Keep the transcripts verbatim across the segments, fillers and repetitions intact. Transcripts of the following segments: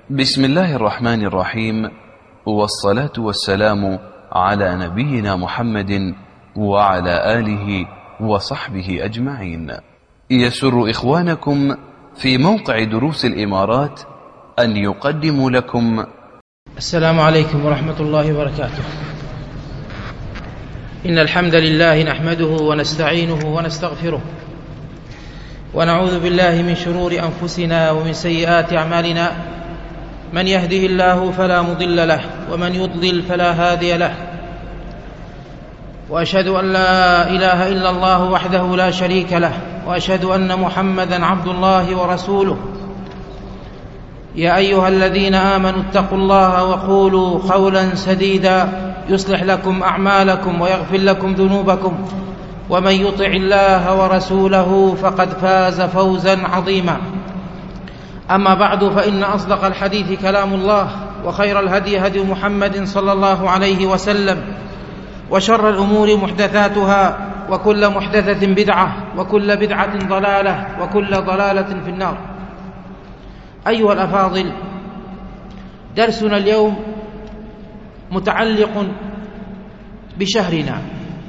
بسم الله الرحمن الرحيم، والصلاة والسلام على نبينا محمد وعلى آله وصحبه أجمعين. يسر إخوانكم في موقع دروس الإمارات أن يقدموا لكم السلام عليكم ورحمة الله وبركاته. إن الحمد لله نحمده ونستعينه ونستغفره، ونعوذ بالله من شرور أنفسنا ومن سيئات أعمالنا. من يهده الله فلا مضل له، ومن يضلل فلا هادي له. وأشهد أن لا إله إلا الله وحده لا شريك له، وأشهد أن محمدا عبد الله ورسوله. يا أيها الذين آمنوا اتقوا الله وقولوا قولا سديدا يصلح لكم أعمالكم ويغفر لكم ذنوبكم، ومن يطع الله ورسوله فقد فاز فوزا عظيما. أما بعد، فإن أصدق الحديث كلام الله، وخير الهدي هدي محمد صلى الله عليه وسلم، وشر الأمور محدثاتها، وكل محدثة بدعة، وكل بدعة ضلالة، وكل ضلالة في النار. أيها الأفاضل، درسنا اليوم متعلق بشهرنا،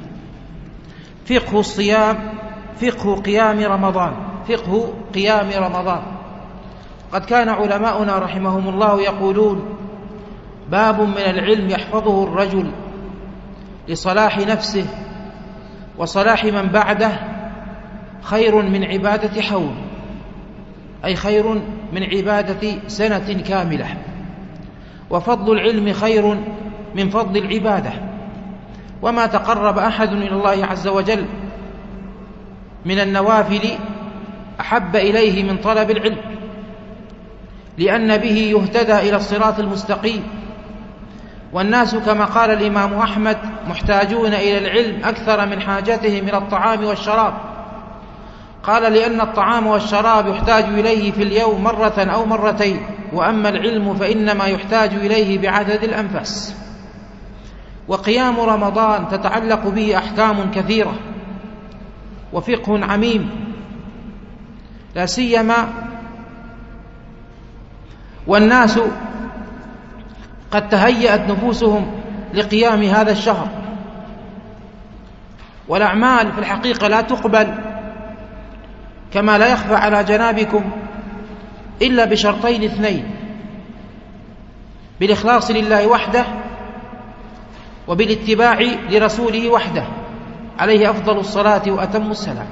فقه الصيام، فقه قيام رمضان، فقه قيام رمضان. قد كان علماؤنا رحمهم الله يقولون: باب من العلم يحفظه الرجل لصلاح نفسه وصلاح من بعده خير من عبادة حول، أي خير من عبادة سنة كاملة. وفضل العلم خير من فضل العبادة، وما تقرب أحد إلى الله عز وجل من النوافل أحب إليه من طلب العلم، لأن به يهتدى إلى الصراط المستقيم. والناس كما قال الإمام أحمد محتاجون إلى العلم أكثر من حاجتهم إلى الطعام والشراب. قال: لأن الطعام والشراب يحتاج إليه في اليوم مرة أو مرتين، وأما العلم فإنما يحتاج إليه بعدد الأنفاس. وقيام رمضان تتعلق به أحكام كثيرة وفقه عميم، لا سيما والناس قد تهيأت نفوسهم لقيام هذا الشهر، والأعمال في الحقيقة لا تقبل كما لا يخفى على جنابكم إلا بشرطين اثنين: بالإخلاص لله وحده، وبالاتباع لرسوله وحده عليه أفضل الصلاة وأتم السلام.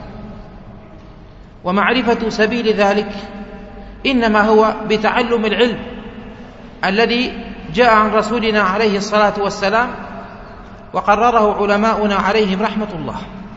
ومعرفة سبيل ذلك إنما هو بتعلم العلم الذي جاء عن رسولنا عليه الصلاة والسلام، وقرره علماؤنا عليهم رحمة الله.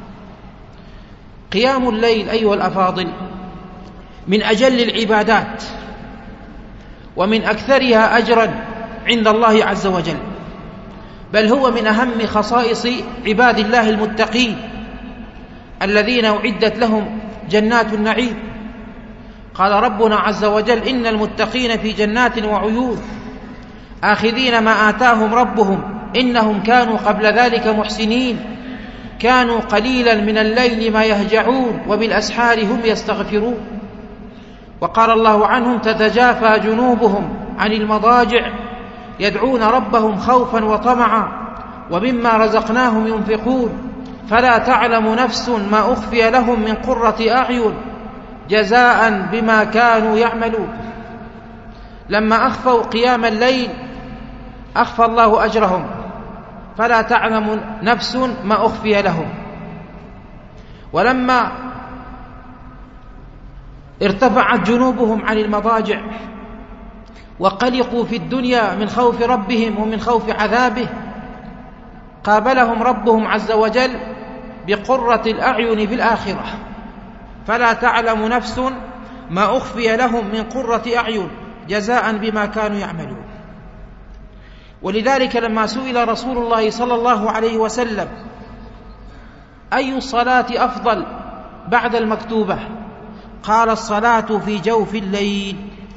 قيام الليل أيها الأفاضل من أجل العبادات، ومن أكثرها أجرا عند الله عز وجل، بل هو من أهم خصائص عباد الله المتقين الذين أعدت لهم جنات النعيم. قال ربنا عز وجل: إن المتقين في جنات وعيون آخذين ما آتاهم ربهم إنهم كانوا قبل ذلك محسنين، كانوا قليلا من الليل ما يهجعون وبالأسحار هم يستغفرون. وقال الله عنهم: تتجافى جنوبهم عن المضاجع يدعون ربهم خوفا وطمعا ومما رزقناهم ينفقون، فلا تعلم نفس ما أخفي لهم من قرة أعين جزاء بما كانوا يعملون. لما أخفوا قيام الليل أخفى الله أجرهم، فلا تعلم نفس ما أخفي لهم. ولما ارتفعت جنوبهم عن المضاجع وقلقوا في الدنيا من خوف ربهم ومن خوف عذابه، قابلهم ربهم عز وجل بقرة الأعين في الآخرة، فلا تعلم نفس ما أخفي لهم من قرة أعين جزاء بما كانوا يعملون. ولذلك لما سئل رسول الله صلى الله عليه وسلم: أي الصلاة أفضل بعد المكتوبة؟ قال: الصلاة في جوف الليل.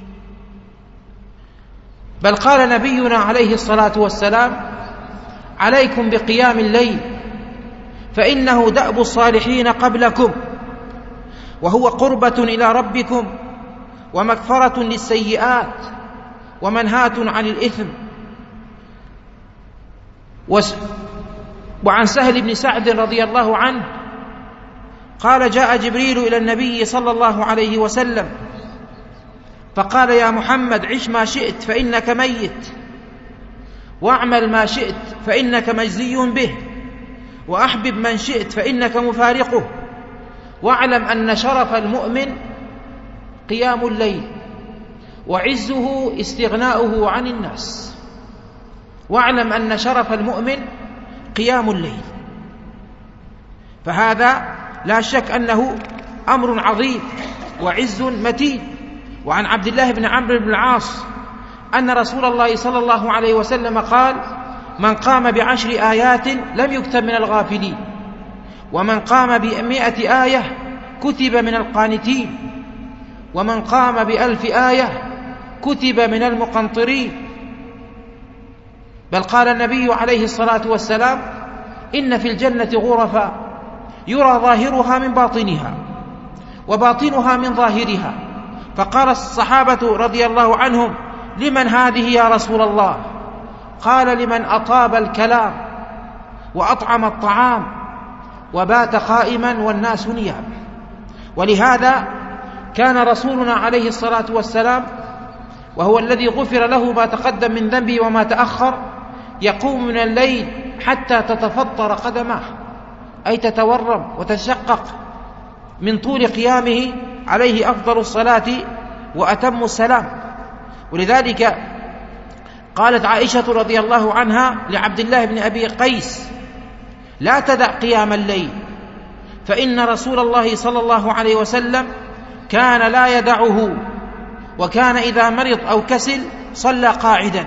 بل قال نبينا عليه الصلاة والسلام: عليكم بقيام الليل، فإنه دأب الصالحين قبلكم، وهو قربة إلى ربكم ومغفرة للسيئات ومنهاة عن الإثم. وعن سهل بن سعد رضي الله عنه قال: جاء جبريل إلى النبي صلى الله عليه وسلم فقال: يا محمد، عش ما شئت فإنك ميت، واعمل ما شئت فإنك مجزي به، وأحبب من شئت فإنك مفارقه، واعلم أن شرف المؤمن قيام الليل، وعزه استغناؤه عن الناس. واعلم أن شرف المؤمن قيام الليل. فهذا لا شك أنه أمر عظيم وعز متين. وعن عبد الله بن عمرو بن العاص أن رسول الله صلى الله عليه وسلم قال: من قام بعشر آيات لم يكتب من الغافلين، ومن قام بمئة آية كتب من القانتين، ومن قام بألف آية كتب من المقنطرين. بل قال النبي عليه الصلاة والسلام: إن في الجنة غرفا يرى ظاهرها من باطنها وباطنها من ظاهرها. فقال الصحابة رضي الله عنهم: لمن هذه يا رسول الله؟ قال: لمن أطاب الكلام وأطعم الطعام وبات قائما والناس نيام. ولهذا كان رسولنا عليه الصلاة والسلام، وهو الذي غفر له ما تقدم من ذنبه وما تأخر، يقوم من الليل حتى تتفطر قدماه، أي تتورم وتشقق من طول قيامه، عليه أفضل الصلاة وأتم السلام. ولذلك قالت عائشة رضي الله عنها لعبد الله بن أبي قيس: لا تدع قيام الليل، فإن رسول الله صلى الله عليه وسلم كان لا يدعه، وكان إذا مرض أو كسل صلى قاعدا.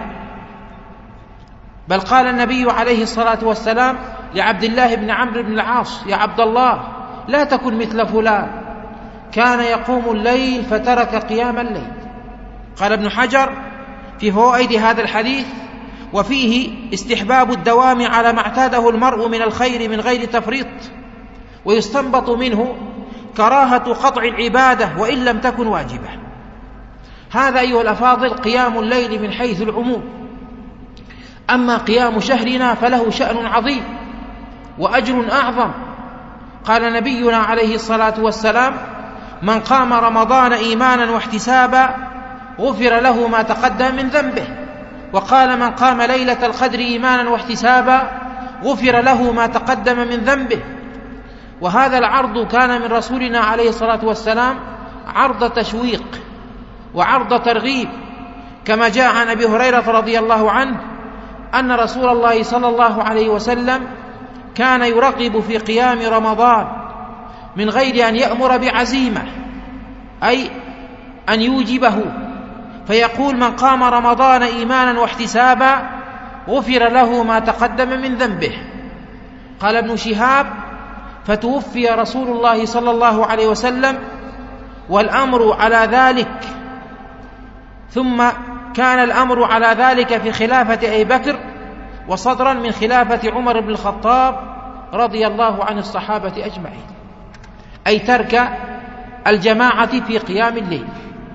بل قال النبي عليه الصلاة والسلام لعبد الله بن عمرو بن العاص: يا عبد الله، لا تكن مثل فلان كان يقوم الليل فترك قيام الليل. قال ابن حجر في فوائد هذا الحديث: وفيه استحباب الدوام على ما اعتاده المرء من الخير من غير تفريط، ويستنبط منه كراهة قطع العبادة وإن لم تكن واجبة. هذا أيها الأفاضل قيام الليل من حيث العموم. أما قيام شهرنا فله شأن عظيم وأجر أعظم. قال نبينا عليه الصلاة والسلام: من قام رمضان إيمانا واحتسابا غفر له ما تقدم من ذنبه. وقال: من قام ليلة القدر إيمانا واحتسابا غفر له ما تقدم من ذنبه. وهذا العرض كان من رسولنا عليه الصلاة والسلام عرض تشويق وعرض ترغيب، كما جاء عن أبي هريرة رضي الله عنه أن رسول الله صلى الله عليه وسلم كان يرغب في قيام رمضان من غير أن يأمر بعزيمة، أي أن يوجبه، فيقول: من قام رمضان إيمانا واحتسابا غفر له ما تقدم من ذنبه. قال ابن شهاب: فتوفي رسول الله صلى الله عليه وسلم والأمر على ذلك، ثم كان الأمر على ذلك في خلافة أبي بكر، وصدرا من خلافة عمر بن الخطاب رضي الله عن الصحابة أجمعين، أي ترك الجماعة في قيام الليل.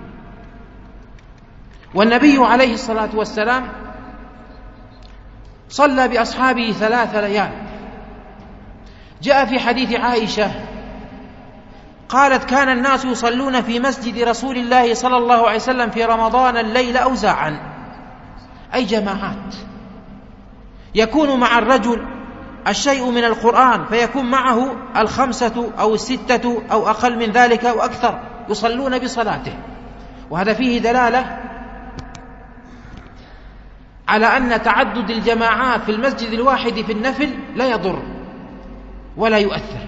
والنبي عليه الصلاة والسلام صلى بأصحابه ثلاث ليال. جاء في حديث عائشة قالت: كان الناس يصلون في مسجد رسول الله صلى الله عليه وسلم في رمضان الليل أوزاعا، أي جماعات، يكون مع الرجل الشيء من القرآن فيكون معه الخمسة أو الستة أو أقل من ذلك أو أكثر يصلون بصلاته. وهذا فيه دلالة على أن تعدد الجماعات في المسجد الواحد في النفل لا يضر ولا يؤثر.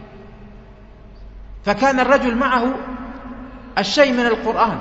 فكان الرجل معه الشيء من القرآن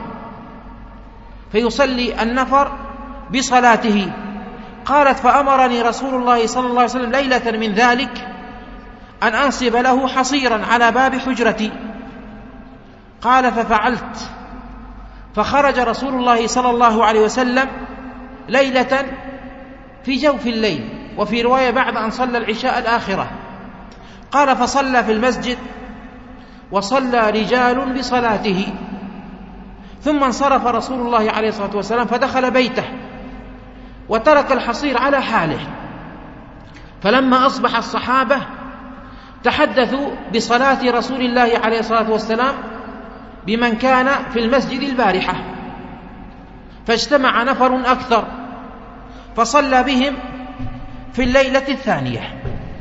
فيصلي النفر بصلاته. قالت: فأمرني رسول الله صلى الله عليه وسلم ليلة من ذلك أن أنصب له حصيرا على باب حجرتي. قال: ففعلت، فخرج رسول الله صلى الله عليه وسلم ليلة في جوف الليل، وفي رواية بعد أن صلى العشاء الآخرة. قال: فصلى في المسجد وصلى رجال بصلاته، ثم انصرف رسول الله عليه الصلاة والسلام فدخل بيته وترك الحصير على حاله. فلما أصبح الصحابة تحدثوا بصلاة رسول الله عليه الصلاة والسلام بمن كان في المسجد البارحة، فاجتمع نفر أكثر فصلى بهم في الليلة الثانية،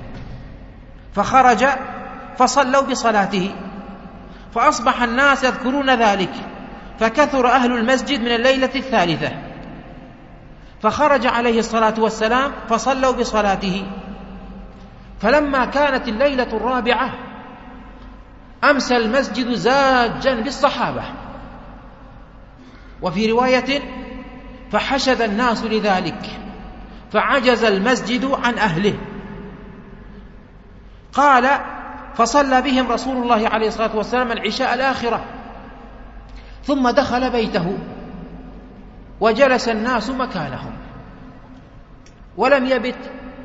فخرج فصلوا بصلاته، فأصبح الناس يذكرون ذلك، فكثر أهل المسجد من الليلة الثالثة، فخرج عليه الصلاة والسلام فصلوا بصلاته. فلما كانت الليلة الرابعة أمسى المسجد زاجا بالصحابة، وفي رواية فحشد الناس لذلك فعجز المسجد عن أهله. قال فصلى بهم رسول الله عليه الصلاة والسلام العشاء الآخرة، ثم دخل بيته وجلس الناس مكانهم ولم يبت.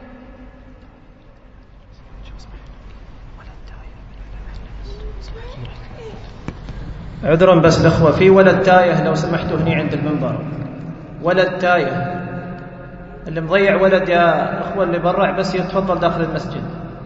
عذرا بس الأخوة، في ولد تايه لو سمحتوا هني عند المنبر، ولد تايه، اللي مضيع ولد يا أخوة اللي برع بس يتفضل داخل المسجد.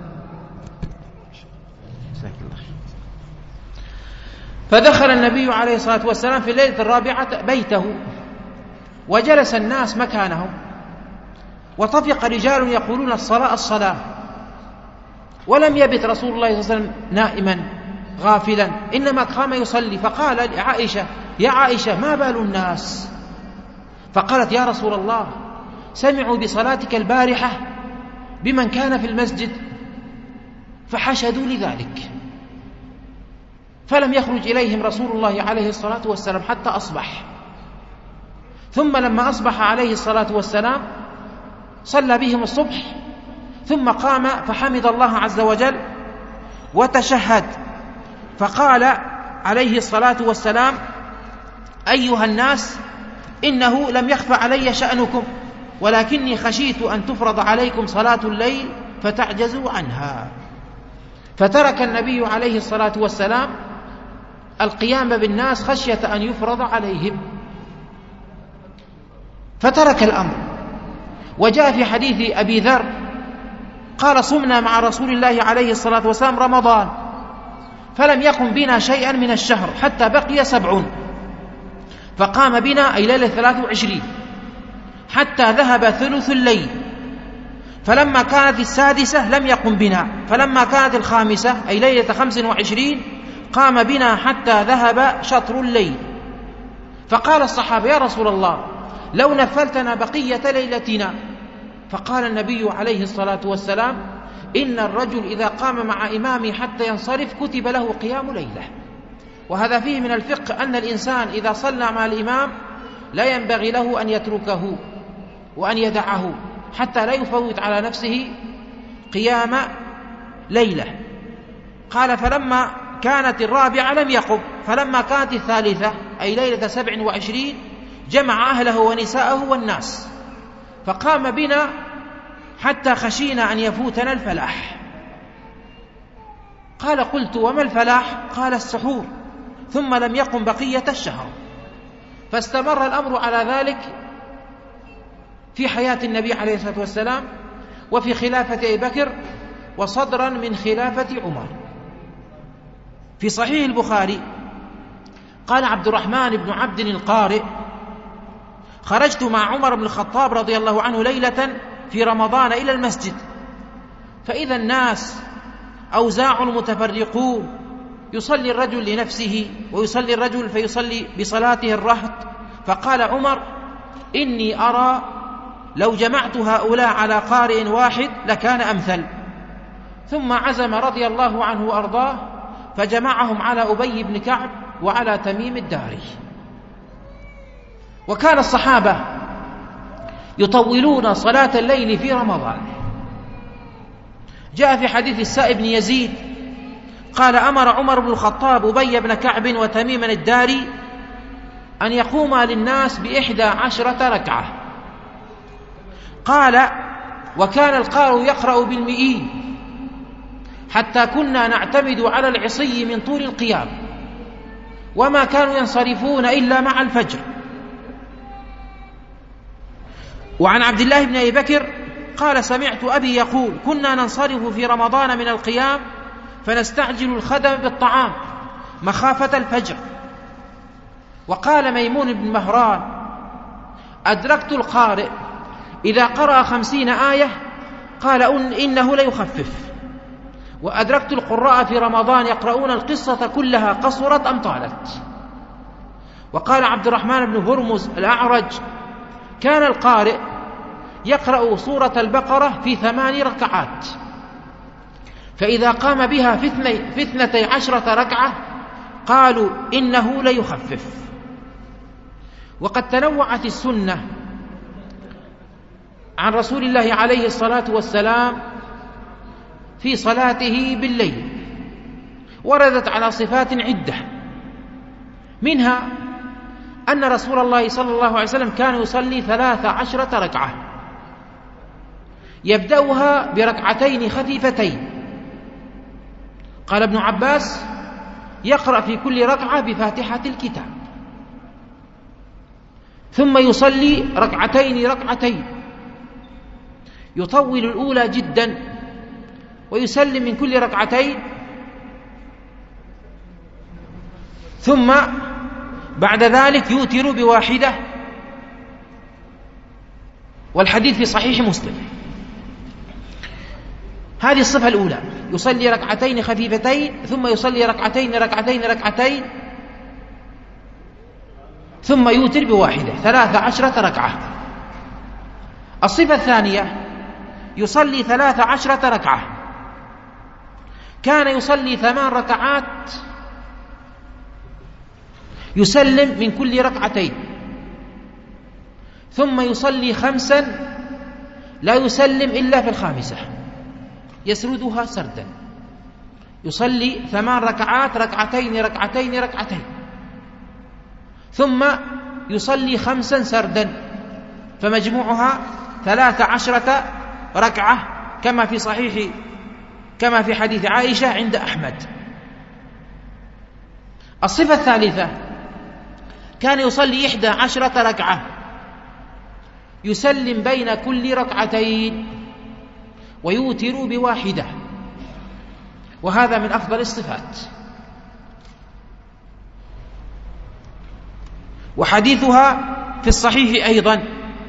فدخل النبي عليه الصلاة والسلام في الليلة الرابعة بيته وجلس الناس مكانهم، وطفق رجال يقولون الصلاة الصلاة، ولم يبت رسول الله صلى الله عليه وسلم نائما غافلا، إنما قام يصلي. فقال لعائشة: يا عائشة ما بال الناس؟ فقالت: يا رسول الله سمعوا بصلاتك البارحة بمن كان في المسجد فحشدوا لذلك، فلم يخرج إليهم رسول الله عليه الصلاة والسلام حتى أصبح. ثم لما أصبح عليه الصلاة والسلام صلى بهم الصبح، ثم قام فحمد الله عز وجل وتشهد، فقال عليه الصلاة والسلام: أيها الناس، إنه لم يخف علي شأنكم، ولكني خشيت أن تفرض عليكم صلاة الليل فتعجزوا عنها. فترك النبي عليه الصلاة والسلام القيام بالناس خشية أن يفرض عليهم، فترك الأمر. وجاء في حديث أبي ذر قال: صمنا مع رسول الله عليه الصلاة والسلام رمضان فلم يقم بنا شيئا من الشهر حتى بقي سبعون، فقام بنا أي ليلة ثلاث وعشرين حتى ذهب ثلث الليل، فلما كانت السادسة لم يقم بنا، فلما كانت الخامسة أي ليلة خمس وعشرين قام بنا حتى ذهب شطر الليل. فقال الصحابة: يا رسول الله لو نفلتنا بقية ليلتنا. فقال النبي عليه الصلاة والسلام: إن الرجل إذا قام مع إمامه حتى ينصرف كتب له قيام ليلة. وهذا فيه من الفقه أن الإنسان إذا صلى مع الإمام لا ينبغي له أن يتركه وأن يدعه حتى لا يفوت على نفسه قيام ليلة. قال: فلما كانت الرابعة لم يقم، فلما كانت الثالثة أي ليلة سبع وعشرين جمع أهله ونساءه والناس، فقام بنا حتى خشينا أن يفوتنا الفلاح. قال: قلت: وما الفلاح؟ قال: السحور. ثم لم يقم بقية الشهر. فاستمر الأمر على ذلك في حياة النبي عليه الصلاة والسلام وفي خلافة أبي بكر وصدرا من خلافة عمر. في صحيح البخاري قال عبد الرحمن بن عبد القارئ: خرجت مع عمر بن الخطاب رضي الله عنه ليلة في رمضان إلى المسجد، فإذا الناس أوزاع متفرقون، يصلي الرجل لنفسه ويصلي الرجل فيصلي بصلاته الرهط. فقال عمر: إني أرى لو جمعت هؤلاء على قارئ واحد لكان أمثل. ثم عزم رضي الله عنه وأرضاه فجمعهم على أبي بن كعب وعلى تميم الداري. وكان الصحابة يطولون صلاة الليل في رمضان. جاء في حديث السائب بن يزيد قال: أمر عمر بن الخطاب أبي بن كعب وتميم الداري أن يقوما للناس بإحدى عشرة ركعة. قال: وكان القارئ يقرأ بالمئين حتى كنا نعتمد على العصي من طول القيام، وما كانوا ينصرفون إلا مع الفجر. وعن عبد الله بن أبي بكر قال سمعت أبي يقول كنا ننصرف في رمضان من القيام فنستعجل الخدم بالطعام مخافة الفجر. وقال ميمون بن مهران أدركت القارئ إذا قرأ خمسين آية قال إنه ليخفف، وأدركت القراء في رمضان يقرؤون القصة كلها قصرت أم طالت. وقال عبد الرحمن بن هرمز الأعرج كان القارئ يقرأ سورة البقرة في ثمان ركعات، فإذا قام بها في اثنتي عشرة ركعة قالوا إنه ليخفف. وقد تنوعت السنة عن رسول الله عليه الصلاة والسلام في صلاته بالليل، وردت على صفات عدة، منها أن رسول الله صلى الله عليه وسلم كان يصلي ثلاث عشرة ركعة، يبدأها بركعتين خفيفتين. قال ابن عباس يقرأ في كل ركعة بفاتحة الكتاب، ثم يصلي ركعتين ركعتين يطول الأولى جدا ويسلم من كل ركعتين، ثم بعد ذلك يوتر بواحدة، والحديث في صحيح مسلم. هذه الصفة الأولى، يصلي ركعتين خفيفتين ثم يصلي ركعتين ركعتين ركعتين ثم يوتر بواحدة، ثلاث عشرة ركعة. الصفة الثانية يصلي ثلاث عشرة ركعة، كان يصلي ثمان ركعات يسلم من كل ركعتين، ثم يصلي خمسا لا يسلم إلا في الخامسة، يسردها سردا، يصلي ثمان ركعات ركعتين ركعتين ركعتين، ثم يصلي خمسا سردا، فمجموعها ثلاث عشرة ركعة كما في صحيح كما في حديث عائشة عند أحمد. الصفة الثالثة كان يصلي إحدى عشرة ركعة يسلم بين كل ركعتين ويوتر بواحدة، وهذا من أفضل الصفات. وحديثها في الصحيح أيضا.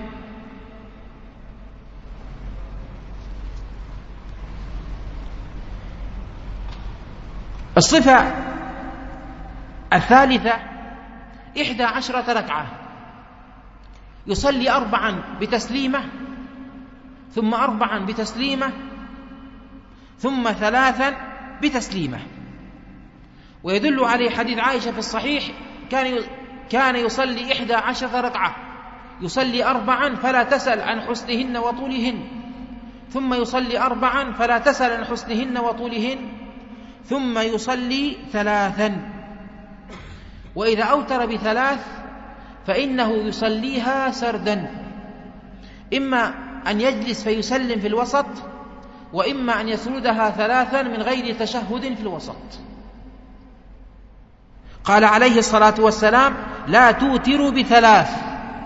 الصفة الثالثة إحدى عشرة ركعة يصلي أربعا بتسليمة، ثم أربعا بتسليمة، ثم ثلاثا بتسليمة. ويدل عليه حديث عائشة في الصحيح كان كان يصلي إحدى عشرة ركعة، يصلي أربعا فلا تسأل عن حسنهن وطولهن، ثم يصلي أربعا فلا تسأل عن حسنهن وطولهن، ثم يصلي ثلاثا. وإذا أوتر بثلاث فإنه يصليها سردا، إما أن يجلس فيسلم في الوسط، وإما أن يسردها ثلاثا من غير تشهد في الوسط. قال عليه الصلاة والسلام لا توتروا بثلاث،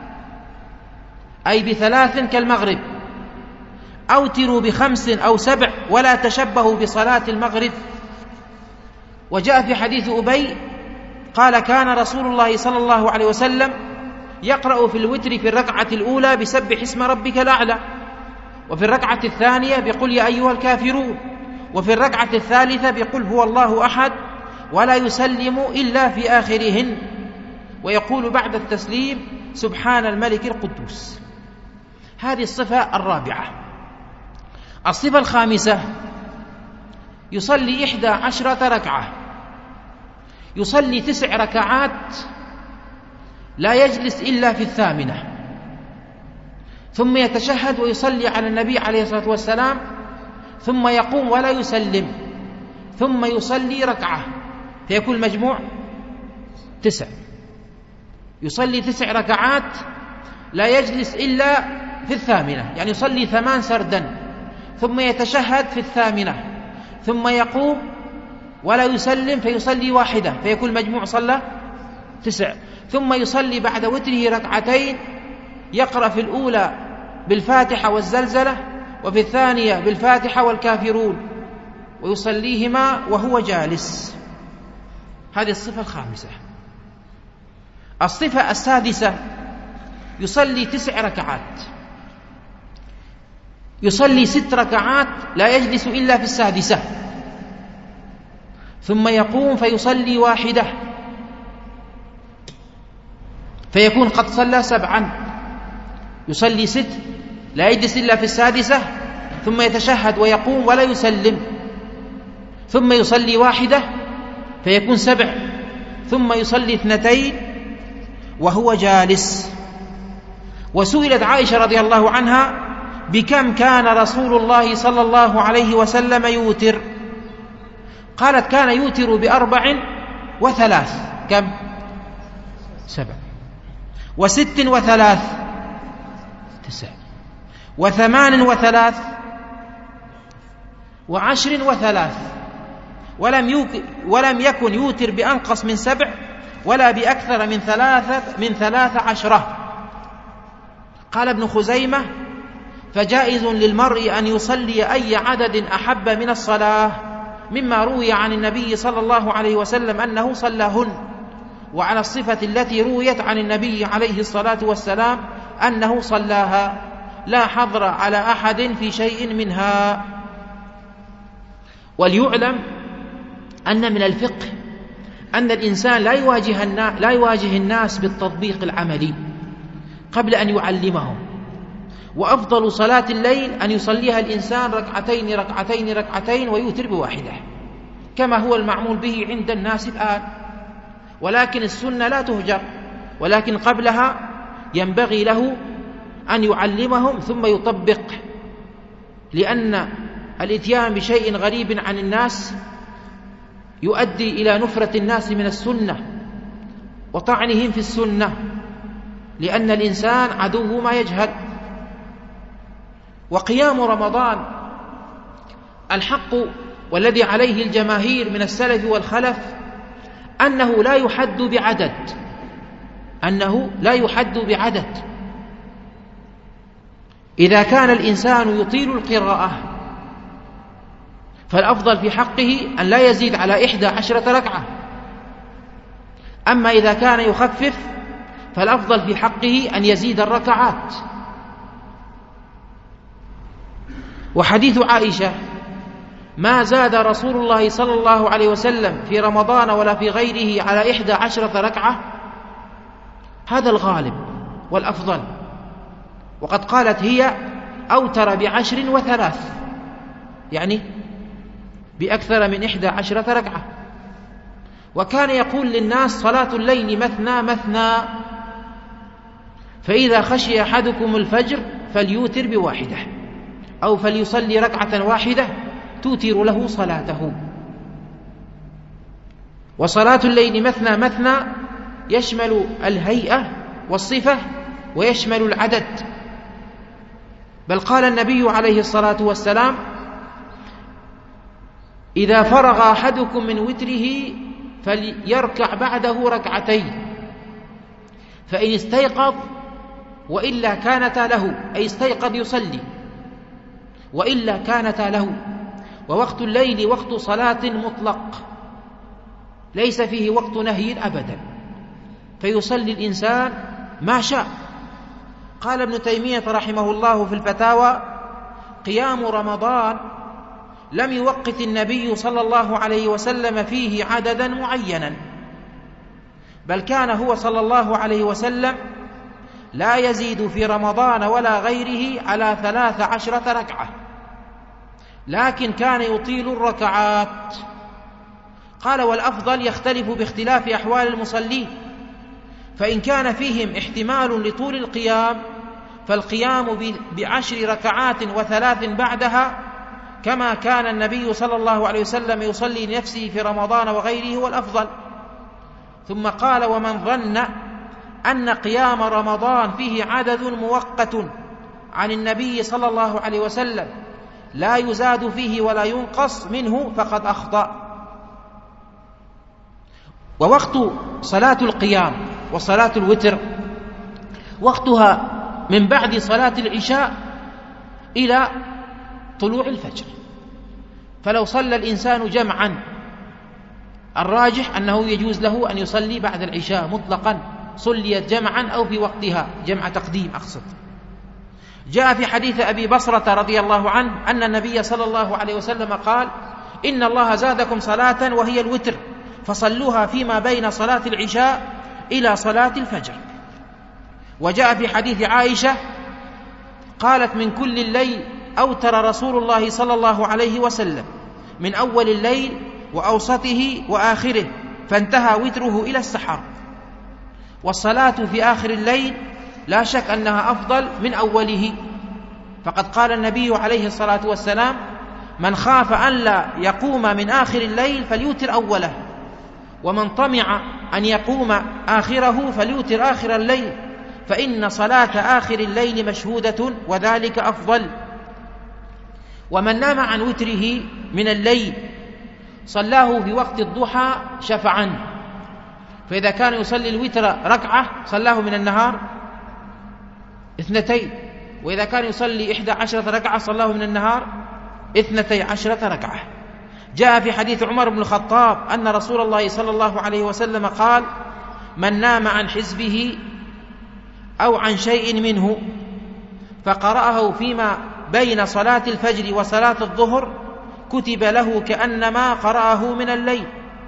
أي بثلاث كالمغرب، أوتروا بخمس أو سبع ولا تشبهوا بصلاة المغرب. وجاء في حديث أبي قال كان رسول الله صلى الله عليه وسلم يقرأ في الوتر في الركعة الأولى بسبح اسم ربك الأعلى، وفي الركعة الثانية بقل يا أيها الكافرون، وفي الركعة الثالثة بقل هو الله أحد، ولا يسلم إلا في آخرهن، ويقول بعد التسليم سبحان الملك القدوس. هذه الصفة الرابعة. الصفة الخامسة يصلي إحدى عشرة ركعة، يصلي تسع ركعات لا يجلس إلا في الثامنة، ثم يتشهد ويصلي على النبي عليه الصلاة والسلام، ثم يقوم ولا يسلم، ثم يصلي ركعة، فيكون المجموع تسع. يصلي تسع ركعات لا يجلس إلا في الثامنة، يعني يصلي ثمان سردا، ثم يتشهد في الثامنة، ثم يقوم ولا يسلم فيصلي واحدة، فيكون المجموع صلى تسع. ثم يصلي بعد وتره ركعتين يقرأ في الأولى بالفاتحة والزلزلة وفي الثانية بالفاتحة والكافرون ويصليهما وهو جالس. هذه الصفة الخامسة. الصفة السادسة يصلي تسع ركعات، يصلي ست ركعات لا يجلس إلا في السادسة، ثم يقوم فيصلي واحدة فيكون قد صلى سبعا. يصلي ست لا يجلس إلا في السادسة، ثم يتشهد ويقوم ولا يسلم، ثم يصلي واحدة فيكون سبع، ثم يصلي اثنتين وهو جالس. وسئلت عائشة رضي الله عنها بكم كان رسول الله صلى الله عليه وسلم يوتر؟ قالت كان يوتر بأربع وثلاث. كم؟ سبع. وست وثلاث تسع، وثمان وثلاث، وعشر وثلاث. ولم, يوك ولم يكن يوتر بأنقص من سبع ولا بأكثر من ثلاثة من ثلاث عشرة. قال ابن خزيمة فجائز للمرء أن يصلي أي عدد أحب من الصلاة، مما روي عن النبي صلى الله عليه وسلم أنه صلاهن، وعلى الصفة التي رويت عن النبي عليه الصلاة والسلام أنه صلاها، لا حظر على أحد في شيء منها. وليعلم أن من الفقه أن الإنسان لا يواجه الناس, لا يواجه الناس بالتطبيق العملي قبل أن يعلمهم. وأفضل صلاة الليل أن يصليها الإنسان ركعتين ركعتين ركعتين ويوتر بواحدة كما هو المعمول به عند الناس الآن. ولكن السنة لا تهجر، ولكن قبلها ينبغي له أن يعلمهم ثم يطبق، لأن الإتيان بشيء غريب عن الناس يؤدي إلى نفرة الناس من السنة وطعنهم في السنة، لأن الإنسان عدو ما يجهل. وقيام رمضان الحق والذي عليه الجماهير من السلف والخلف أنه لا يحد بعدد، أنه لا يحد بعدد. إذا كان الإنسان يطيل القراءة فالأفضل في حقه أن لا يزيد على إحدى عشرة ركعة، أما إذا كان يخفف فالأفضل في حقه أن يزيد الركعات. وحديث عائشة ما زاد رسول الله صلى الله عليه وسلم في رمضان ولا في غيره على إحدى عشرة ركعة، هذا الغالب والأفضل. وقد قالت هي أوتر بعشر وثلاث، يعني بأكثر من إحدى عشرة ركعة. وكان يقول للناس صلاة الليل مثنى مثنى، فإذا خشي أحدكم الفجر فليوتر بواحدة أو فليصلي ركعة واحدة توتر له صلاته. وصلاة الليل مثنى مثنى يشمل الهيئة والصفة ويشمل العدد. بل قال النبي عليه الصلاة والسلام إذا فرغ أحدكم من وتره فليركع بعده ركعتين، فإن استيقظ وإلا كانتا له، أي استيقظ يصلي وإلا كانتا له. ووقت الليل وقت صلاة مطلق ليس فيه وقت نهي أبدا، فيصلي الإنسان ما شاء. قال ابن تيمية رحمه الله في الفتاوى قيام رمضان لم يوقت النبي صلى الله عليه وسلم فيه عددا معينا، بل كان هو صلى الله عليه وسلم لا يزيد في رمضان ولا غيره على ثلاث عشرة ركعة، لكن كان يطيل الركعات. قال والأفضل يختلف باختلاف أحوال المصلين، فإن كان فيهم احتمال لطول القيام فالقيام بعشر ركعات وثلاث بعدها كما كان النبي صلى الله عليه وسلم يصلي لنفسه في رمضان وغيره هو الأفضل. ثم قال ومن ظن أن قيام رمضان فيه عدد مؤقت عن النبي صلى الله عليه وسلم لا يزاد فيه ولا ينقص منه فقد أخطأ. ووقت صلاة القيام وصلاة الوتر وقتها من بعد صلاة العشاء إلى طلوع الفجر. فلو صلى الإنسان جمعا الراجح أنه يجوز له أن يصلي بعد العشاء مطلقا، صليت جمعا أو في وقتها، جمع تقديم أقصد. جاء في حديث أبي بصرة رضي الله عنه أن النبي صلى الله عليه وسلم قال: إن الله زادكم صلاة وهي الوتر فصلوها فيما بين صلاة العشاء إلى صلاة الفجر. وجاء في حديث عائشة قالت: من كل الليل أوتر رسول الله صلى الله عليه وسلم، من أول الليل وأوسطه وآخره، فانتهى وتره إلى السحر. والصلاة في آخر الليل لا شك أنها أفضل من أوله، فقد قال النبي عليه الصلاة والسلام: من خاف أن لا يقوم من آخر الليل فليوتر أوله، ومن طمع أن يقوم آخره فليوتر آخر الليل، فإن صلاة آخر الليل مشهودة وذلك أفضل. ومن نام عن وتره من الليل صلاه في وقت الضحى شفعا، فإذا كان يصلي الوتر ركعة صلاه من النهار اثنتين، وإذا كان يصلي إحدى عشرة ركعة صلاه من النهار اثنتي عشرة ركعة. جاء في حديث عمر بن الخطاب أن رسول الله صلى الله عليه وسلم قال: من نام عن حزبه أو عن شيء منه فقرأه فيما بين صلاة الفجر وصلاة الظهر كتب له كأنما قرأه من الليل.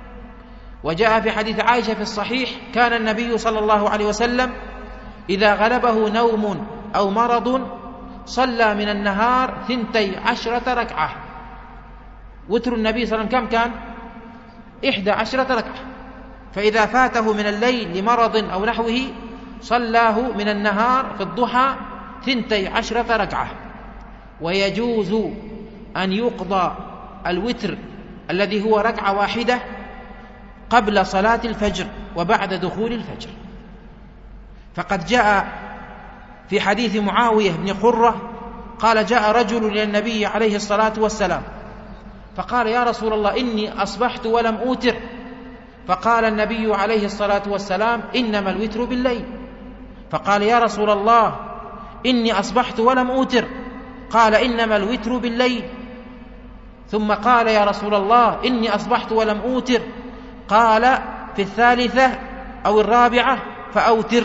وجاء في حديث عائشة في الصحيح: كان النبي صلى الله عليه وسلم إذا غلبه نوم أو مرض صلى من النهار ثنتي عشرة ركعة. وتر النبي صلى الله عليه وسلم كم كان؟ إحدى عشرة ركعة. فإذا فاته من الليل لمرض أو نحوه صلاه من النهار في الضحى ثنتي عشرة ركعة. ويجوز أن يقضى الوتر الذي هو ركعة واحدة قبل صلاة الفجر وبعد دخول الفجر. فقد جاء في حديث معاوية بن قرة قال: جاء رجل إلى النبي عليه الصلاة والسلام فقال: يا رسول الله إني أصبحت ولم أوتر. فقال النبي عليه الصلاة والسلام: إنما الوتر بالليل. فقال: يا رسول الله إني أصبحت ولم أوتر. قال: إنما الوتر بالليل. ثم قال: يا رسول الله إني أصبحت ولم أوتر. قال: في الثالثة أو الرابعة فأوتر.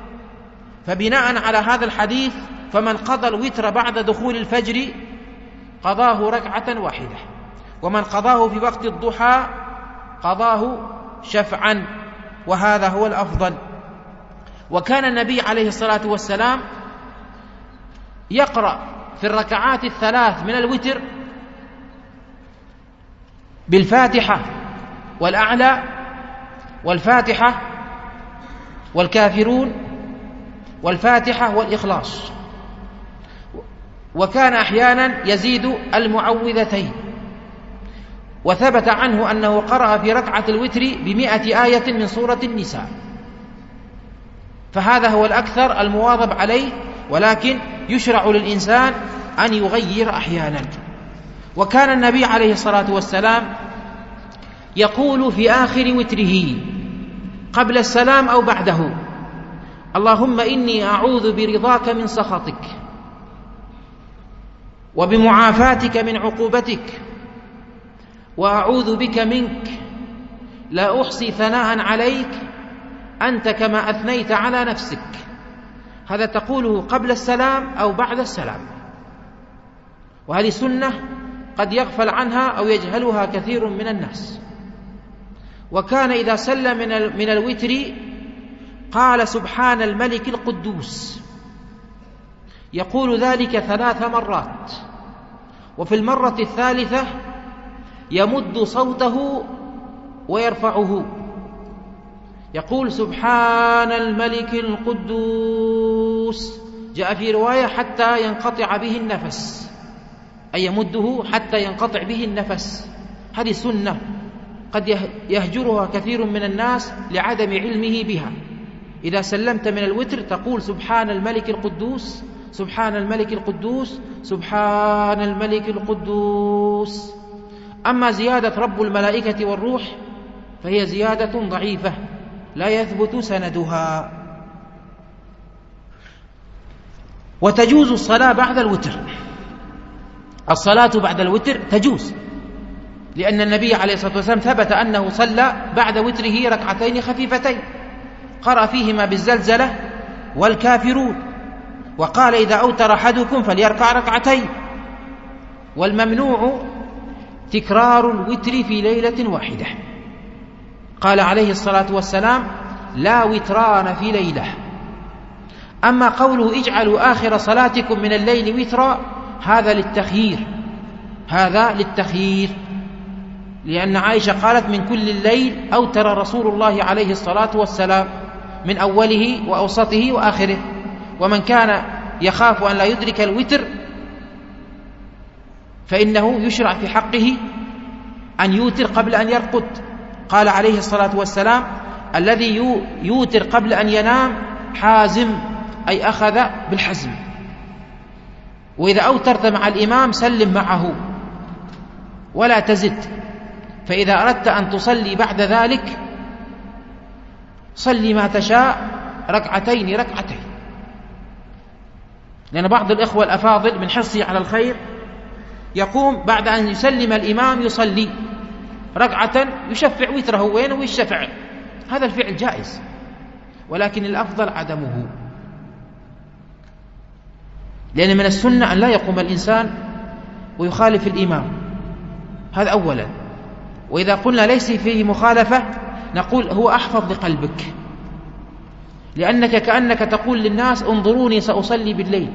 فبناء على هذا الحديث فمن قضى الوتر بعد دخول الفجر قضاه ركعة واحدة، ومن قضاه في وقت الضحى قضاه شفعا، وهذا هو الأفضل. وكان النبي عليه الصلاة والسلام يقرأ في الركعات الثلاث من الوتر بالفاتحة والأعلى والفاتحة والكافرون والفاتحة والإخلاص، وكان أحيانا يزيد المعوذتين. وثبت عنه أنه قرأ في ركعة الوتر بمئة آية من سورة النساء، فهذا هو الأكثر المواظب عليه، ولكن يشرع للإنسان أن يغير أحيانا. وكان النبي عليه الصلاة والسلام يقول في آخر وتره قبل السلام أو بعده: اللهم إني أعوذ برضاك من سخطك وبمعافاتك من عقوبتك وأعوذ بك منك، لا أحصي ثناء عليك أنت كما أثنيت على نفسك. هذا تقوله قبل السلام أو بعد السلام، وهذه سنة قد يغفل عنها أو يجهلها كثير من الناس. وكان إذا سلم من الوتر قال: سبحان الملك القدوس، يقول ذلك ثلاث مرات، وفي المرة الثالثة يمد صوته ويرفعه، يقول: سبحان الملك القدوس. جاء في رواية حتى ينقطع به النفس، أي يمده حتى ينقطع به النفس. هذه سنة قد يهجرها كثير من الناس لعدم علمه بها. إذا سلمت من الوتر تقول: سبحان الملك القدوس، سبحان الملك القدوس، سبحان الملك القدوس. أما زيادة رب الملائكة والروح فهي زيادة ضعيفة لا يثبت سندها. وتجوز الصلاة بعد الوتر، الصلاة بعد الوتر تجوز، لأن النبي عليه الصلاة والسلام ثبت أنه صلى بعد وتره ركعتين خفيفتين قرأ فيهما بالزلزلة والكافرون، وقال إذا أوتر أحدكم فليركع ركعتين. والممنوع تكرار الوتر في ليلة واحدة، قال عليه الصلاة والسلام لا وتران في ليلة. أما قوله اجعلوا آخر صلاتكم من الليل وترا، هذا للتخيير، هذا للتخيير، لأن عائشة قالت من كل الليل أوتر رسول الله عليه الصلاة والسلام، من أوله وأوسطه وآخره، ومن كان يخاف أن لا يدرك الوتر فإنه يشرع في حقه أن يوتر قبل أن يرقد. قال عليه الصلاة والسلام الذي يوتر قبل أن ينام حازم، أي أخذ بالحزم. وإذا أوترت مع الإمام سلم معه ولا تزد، فإذا أردت أن تصلي بعد ذلك صلي ما تشاء ركعتين ركعتين، لأن بعض الإخوة الأفاضل من حرصه على الخير يقوم بعد أن يسلم الإمام يصلي ركعة يشفع وتره وين ويشفع، هذا الفعل جائز، ولكن الأفضل عدمه، لأن من السنة أن لا يقوم الإنسان ويخالف الإمام، هذا أولا. وإذا قلنا ليس فيه مخالفة نقول هو أحفظ لقلبك، لأنك كأنك تقول للناس انظروني سأصلي بالليل،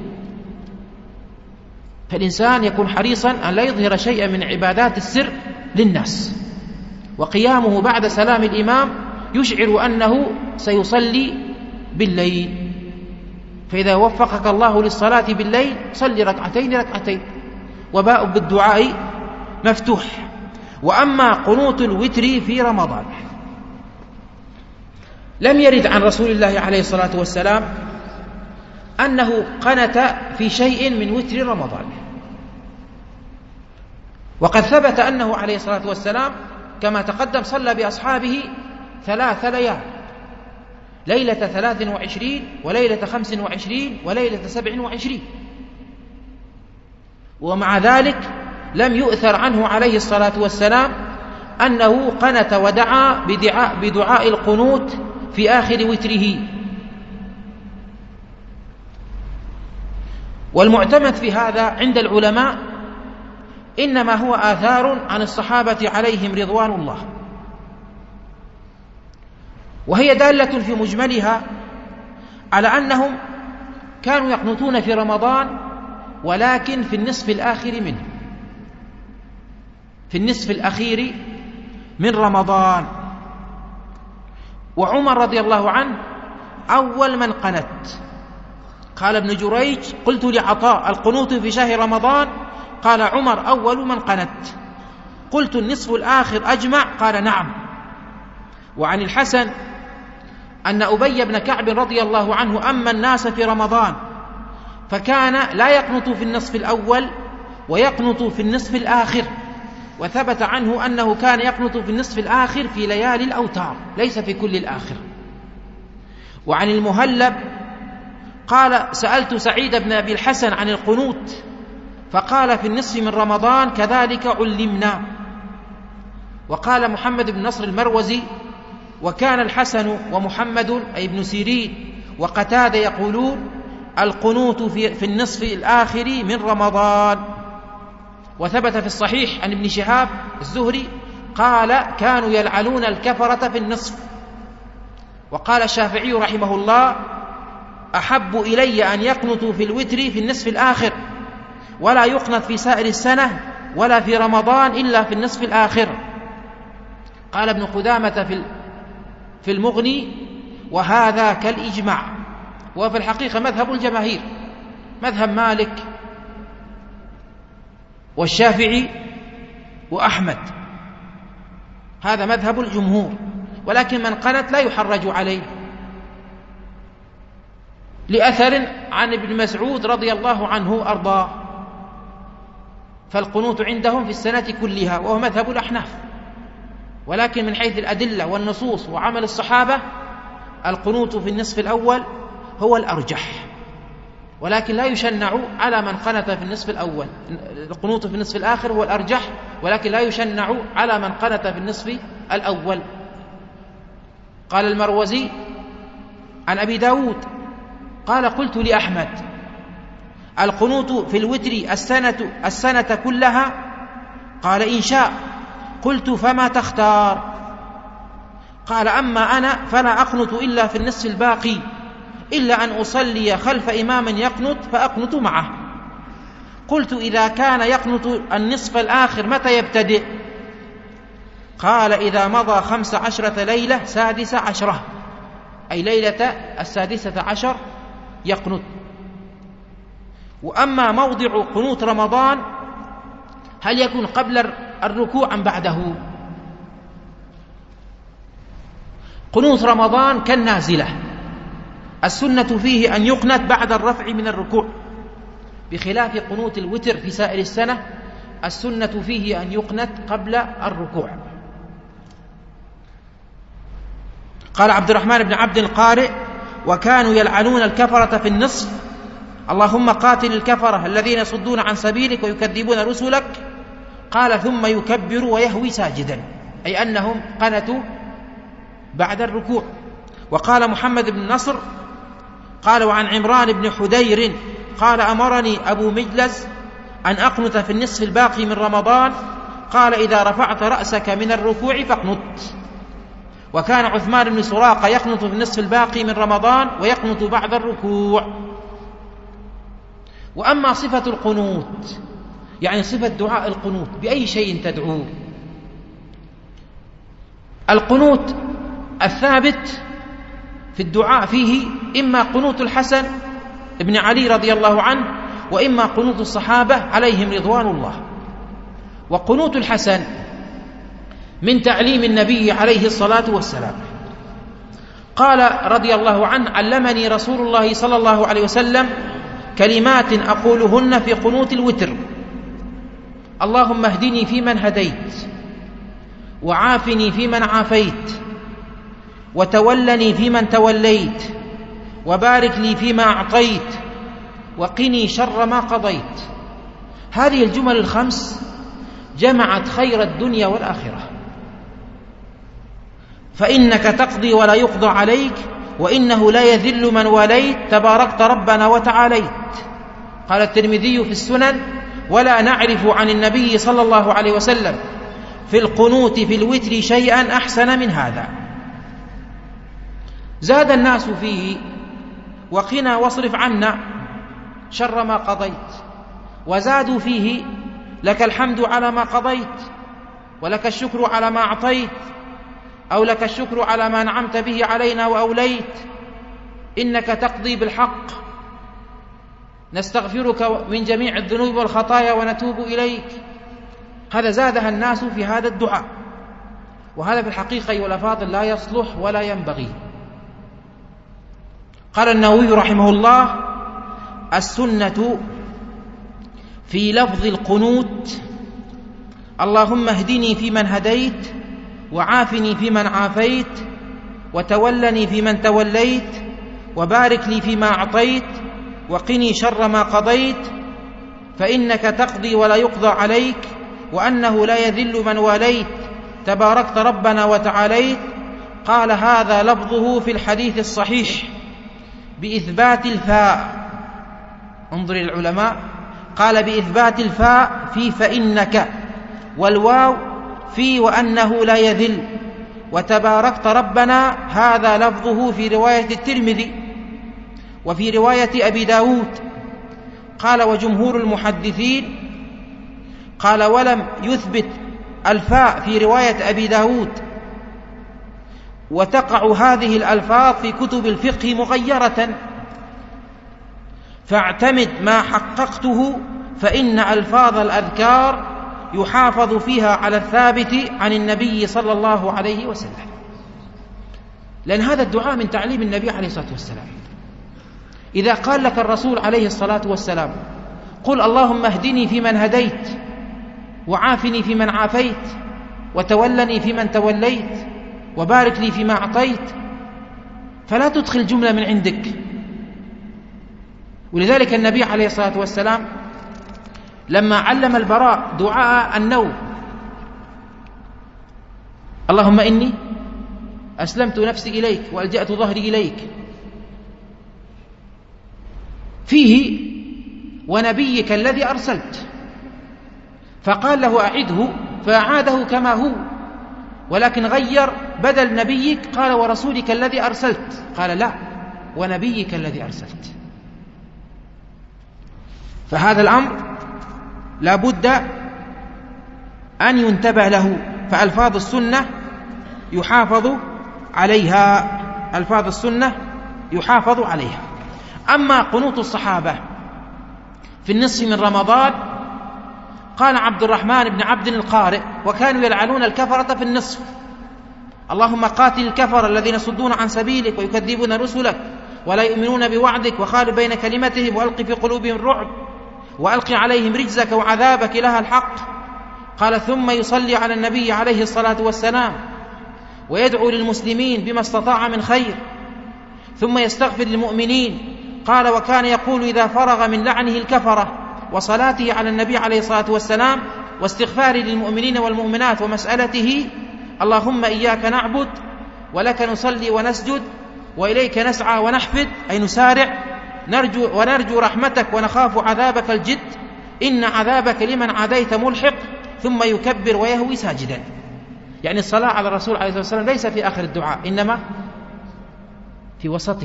فالإنسان يكون حريصا أن لا يظهر شيئا من عبادات السر للناس، وقيامه بعد سلام الإمام يشعر أنه سيصلي بالليل. فإذا وفقك الله للصلاة بالليل صلي ركعتين ركعتين، وباء بالدعاء مفتوح. وأما قنوت الوتر في رمضان لم يرد عن رسول الله عليه الصلاة والسلام أنه قنت في شيء من وتر رمضان، وقد ثبت أنه عليه الصلاة والسلام كما تقدم صلى بأصحابه ثلاث ليال، ليلة ثلاث وعشرين وليلة خمس وعشرين وليلة سبع وعشرين، ومع ذلك لم يؤثر عنه عليه الصلاة والسلام أنه قنت ودعا بدعاء, بدعاء القنوت في آخر وتره. والمعتمد في هذا عند العلماء إنما هو آثار عن الصحابة عليهم رضوان الله، وهي دالة في مجملها على أنهم كانوا يقنطون في رمضان، ولكن في النصف الآخر منه، في النصف الأخير من رمضان. وعمر رضي الله عنه أول من قنت، قال ابن جريج قلت لعطاء القنوت في شهر رمضان، قال عمر أول من قنت، قلت النصف الآخر أجمع، قال نعم. وعن الحسن أن أبي بن كعب رضي الله عنه أما الناس في رمضان فكان لا يقنط في النصف الأول ويقنط في النصف الآخر، وثبت عنه أنه كان يقنط في النصف الآخر في ليالي الأوتار ليس في كل الآخر. وعن المهلب قال سألت سعيد بن أبي الحسن عن القنوت فقال في النصف من رمضان كذلك علمنا. وقال محمد بن نصر المروزي وكان الحسن ومحمد أي ابن سيرين وقتادة يقولون القنوت في, في النصف الآخر من رمضان. وثبت في الصحيح عن ابن شهاب الزهري قال كانوا يلعنون الكفرة في النصف. وقال الشافعي رحمه الله أحب إلي أن يقنطوا في الوتر في النصف الآخر، ولا يقنط في سائر السنة ولا في رمضان إلا في النصف الآخر. قال ابن قدامة في في المغني وهذا كالإجماع، وفي الحقيقة مذهب الجماهير مذهب مالك والشافعي وأحمد، هذا مذهب الجمهور، ولكن من قنت لا يحرج عليه، لأثر عن ابن مسعود رضي الله عنه أرضاه، فالقنوت عندهم في السنة كلها، وهو مذهب الأحناف. ولكن من حيث الأدلة والنصوص وعمل الصحابة القنوت في النصف الأول هو الأرجح، ولكن لا يشنع على من قنت في النصف الأول. القنوت في النصف الآخر هو الأرجح، ولكن لا يشنع على من قنت في النصف الأول. قال المروزي عن أبي داود قال قلت لأحمد القنوت في الوتر السنة, السنة كلها؟ قال إن شاء. قلت فما تختار؟ قال أما أنا فلا أقنت إلا في النصف الباقي، إلا أن أصلي خلف إمام يقنت فأقنت معه. قلت إذا كان يقنت النصف الآخر متى يبتدئ؟ قال إذا مضى خمس عشرة ليلة سادس عشرة، أي ليلة السادسة عشر يقنت. وأما موضع قنوت رمضان هل يكون قبل الركوع أم بعده؟ قنوت رمضان كالنازلة، السنة فيه أن يقنت بعد الرفع من الركوع، بخلاف قنوت الوتر في سائر السنة السنة فيه أن يقنت قبل الركوع. قال عبد الرحمن بن عبد القارئ وكانوا يلعنون الكفرة في النصف، اللهم قاتل الكفرة الذين يصدون عن سبيلك ويكذبون رسلك. قال ثم يكبر ويهوي ساجدا، أي أنهم قنتوا بعد الركوع. وقال محمد بن نصر قال وعن عمران بن حدير قال أمرني أبو مجلز أن أقنت في النصف الباقي من رمضان، قال إذا رفعت رأسك من الركوع فاقنت. وكان عثمان بن سراقة يقنت في النصف الباقي من رمضان ويقنت بعد الركوع. وأما صفة القنوت يعني صفة دعاء القنوت بأي شيء تدعوه، القنوت الثابت في الدعاء فيه إما قنوت الحسن ابن علي رضي الله عنه، وإما قنوت الصحابة عليهم رضوان الله. وقنوت الحسن من تعليم النبي عليه الصلاة والسلام. قال رضي الله عنه علمني رسول الله صلى الله عليه وسلم كلمات أقولهن في قنوت الوتر: اللهم اهدني فيمن هديت، وعافني فيمن عافيت، وتولني فيمن توليت، وبارك لي فيما أعطيت، وقني شر ما قضيت. هذه الجمل الخمس جمعت خير الدنيا والآخرة. فإنك تقضي ولا يقضى عليك، وإنه لا يذل من واليت، تباركت ربنا وتعاليت. قال الترمذي في السنن: ولا نعرف عن النبي صلى الله عليه وسلم في القنوت في الوتر شيئا أحسن من هذا. زاد الناس فيه: وقنا واصرف عنا شر ما قضيت. وزادوا فيه: لك الحمد على ما قضيت، ولك الشكر على ما أعطيت، أو لك الشكر على ما أنعمت به علينا وأوليت، إنك تقضي بالحق، نستغفرك من جميع الذنوب والخطايا ونتوب إليك. هذا زادها الناس في هذا الدعاء، وهذا في الحقيقة أيها الأفاضل لا يصلح ولا ينبغي. قال النووي رحمه الله: السنة في لفظ القنوت: اللهم اهدني فيمن هديت، وعافني فيمن عافيت، وتولني فيمن توليت، وبارك لي فيما أعطيت، وقني شر ما قضيت، فإنك تقضي ولا يقضى عليك، وأنه لا يذل من واليت، تباركت ربنا وتعاليت. قال هذا لفظه في الحديث الصحيح بإثبات الفاء. انظر العلماء، قال بإثبات الفاء في فإنك، والواو في وأنه لا يذل، وتباركت ربنا هذا لفظه في رواية الترمذي. وفي رواية أبي داود قال وجمهور المحدثين قال ولم يثبت الفاء في رواية أبي داود، وتقع هذه الألفاظ في كتب الفقه مغيرة، فاعتمد ما حققته، فإن ألفاظ الأذكار يحافظ فيها على الثابت عن النبي صلى الله عليه وسلم، لأن هذا الدعاء من تعليم النبي عليه الصلاة والسلام. إذا قال لك الرسول عليه الصلاة والسلام قل اللهم اهدني فيمن هديت، وعافني فيمن عافيت، وتولني فيمن توليت وبارك لي فيما أعطيت، فلا تدخل جملة من عندك. ولذلك النبي عليه الصلاة والسلام لما علم البراء دعاء النوم: اللهم إني أسلمت نفسي إليك وألجأت ظهري إليك، فيه ونبيك الذي أرسلت، فقال له أعده، فأعاده كما هو، ولكن غير بدل نبيك قال ورسولك الذي أرسلت، قال لا ونبيك الذي أرسلت. فهذا الأمر لا بد أن ينتبه له. فألفاظ السنة يحافظ عليها، ألفاظ السنة يحافظ عليها. أما قنوت الصحابة في النصف من رمضان، قال عبد الرحمن بن عبد القارئ: وكانوا يلعنون الكفرة في النصف، اللهم قاتل الكفر الذين يصدون عن سبيلك ويكذبون رسلك ولا يؤمنون بوعدك وخالف بين كلمتهم وألق في قلوبهم الرعب وألق عليهم رجزك وعذابك إله الحق. قال: ثم يصلي على النبي عليه الصلاة والسلام ويدعو للمسلمين بما استطاع من خير، ثم يستغفر للمؤمنين. قال: وكان يقول إذا فرغ من لعنه الكفرة وصلاته على النبي عليه الصلاة والسلام واستغفاره للمؤمنين والمؤمنات ومسألته: اللهم إياك نعبد ولك نصلي ونسجد وإليك نسعى ونحفد، أي نسارع، نرجو ونرجو رحمتك ونخاف عذابك الجد، إن عذابك لمن عاديت ملحق. ثم يكبر ويهوي ساجدا. يعني الصلاة على الرسول عليه الصلاة والسلام ليس في آخر الدعاء، إنما في وسطه.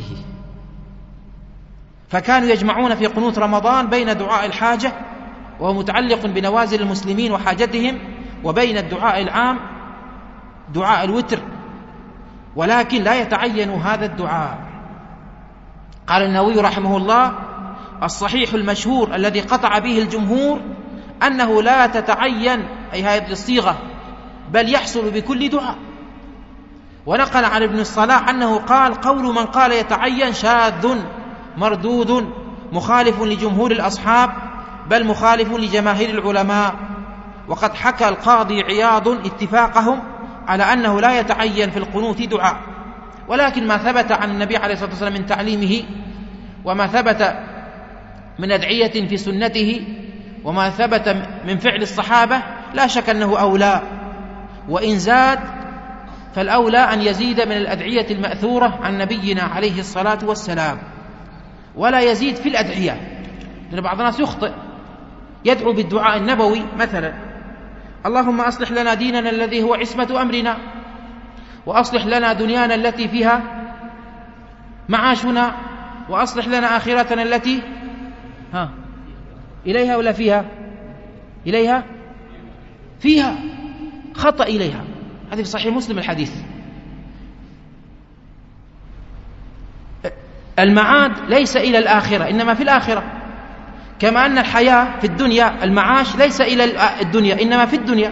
فكانوا يجمعون في قنوت رمضان بين دعاء الحاجة وهو متعلق بنوازل المسلمين وحاجتهم، وبين الدعاء العام دعاء الوتر، ولكن لا يتعين هذا الدعاء. قال النووي رحمه الله: الصحيح المشهور الذي قطع به الجمهور أنه لا تتعين أي هذه الصيغة، بل يحصل بكل دعاء. ونقل عن ابن الصلاح أنه قال: قول من قال يتعين شاذ مردود مخالف لجمهور الأصحاب، بل مخالف لجماهير العلماء. وقد حكى القاضي عياض اتفاقهم على أنه لا يتعين في القنوت دعاء، ولكن ما ثبت عن النبي عليه الصلاة والسلام من تعليمه، وما ثبت من أدعية في سنته، وما ثبت من فعل الصحابة، لا شك أنه أولى. وإن زاد فالأولى أن يزيد من الأدعية المأثورة عن نبينا عليه الصلاة والسلام، ولا يزيد في الأدعية، لأن بعض الناس يخطئ يدعو بالدعاء النبوي مثلا: اللهم أصلح لنا ديننا الذي هو عصمة أمرنا، وأصلح لنا دنيانا التي فيها معاشنا، وأصلح لنا آخرتنا التي ها إليها ولا فيها؟ إليها، فيها، خطأ إليها. هذا في صحيح مسلم الحديث. المعاد ليس إلى الآخرة، إنما في الآخرة، كما أن الحياة في الدنيا المعاش ليس إلى الدنيا إنما في الدنيا.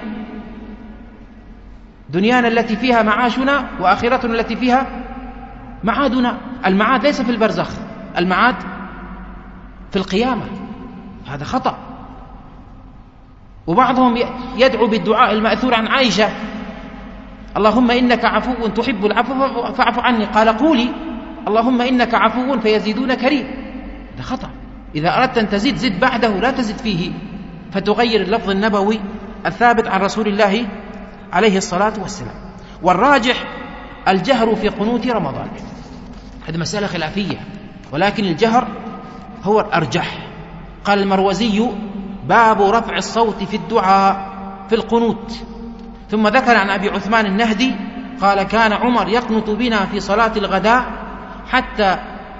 دنيانا التي فيها معاشنا وآخرتنا التي فيها معادنا. المعاد ليس في البرزخ، المعاد في القيامة. هذا خطأ. وبعضهم يدعو بالدعاء المأثور عن عائشة: اللهم إنك عفو تحب العفو فاعف عني، قال قولي اللهم إنك عفو فيزيدون كريم. هذا خطأ. إذا أردت أن تزيد زد بعده، لا تزد فيه، فتغير اللفظ النبوي الثابت عن رسول الله عليه الصلاة والسلام. والراجح الجهر في قنوت رمضان. هذه مسألة خلافية، ولكن الجهر هو الأرجح. قال المروزي: باب رفع الصوت في الدعاء في القنوت. ثم ذكر عن أبي عثمان النهدي قال: كان عمر يقنط بنا في صلاة الغداء حتى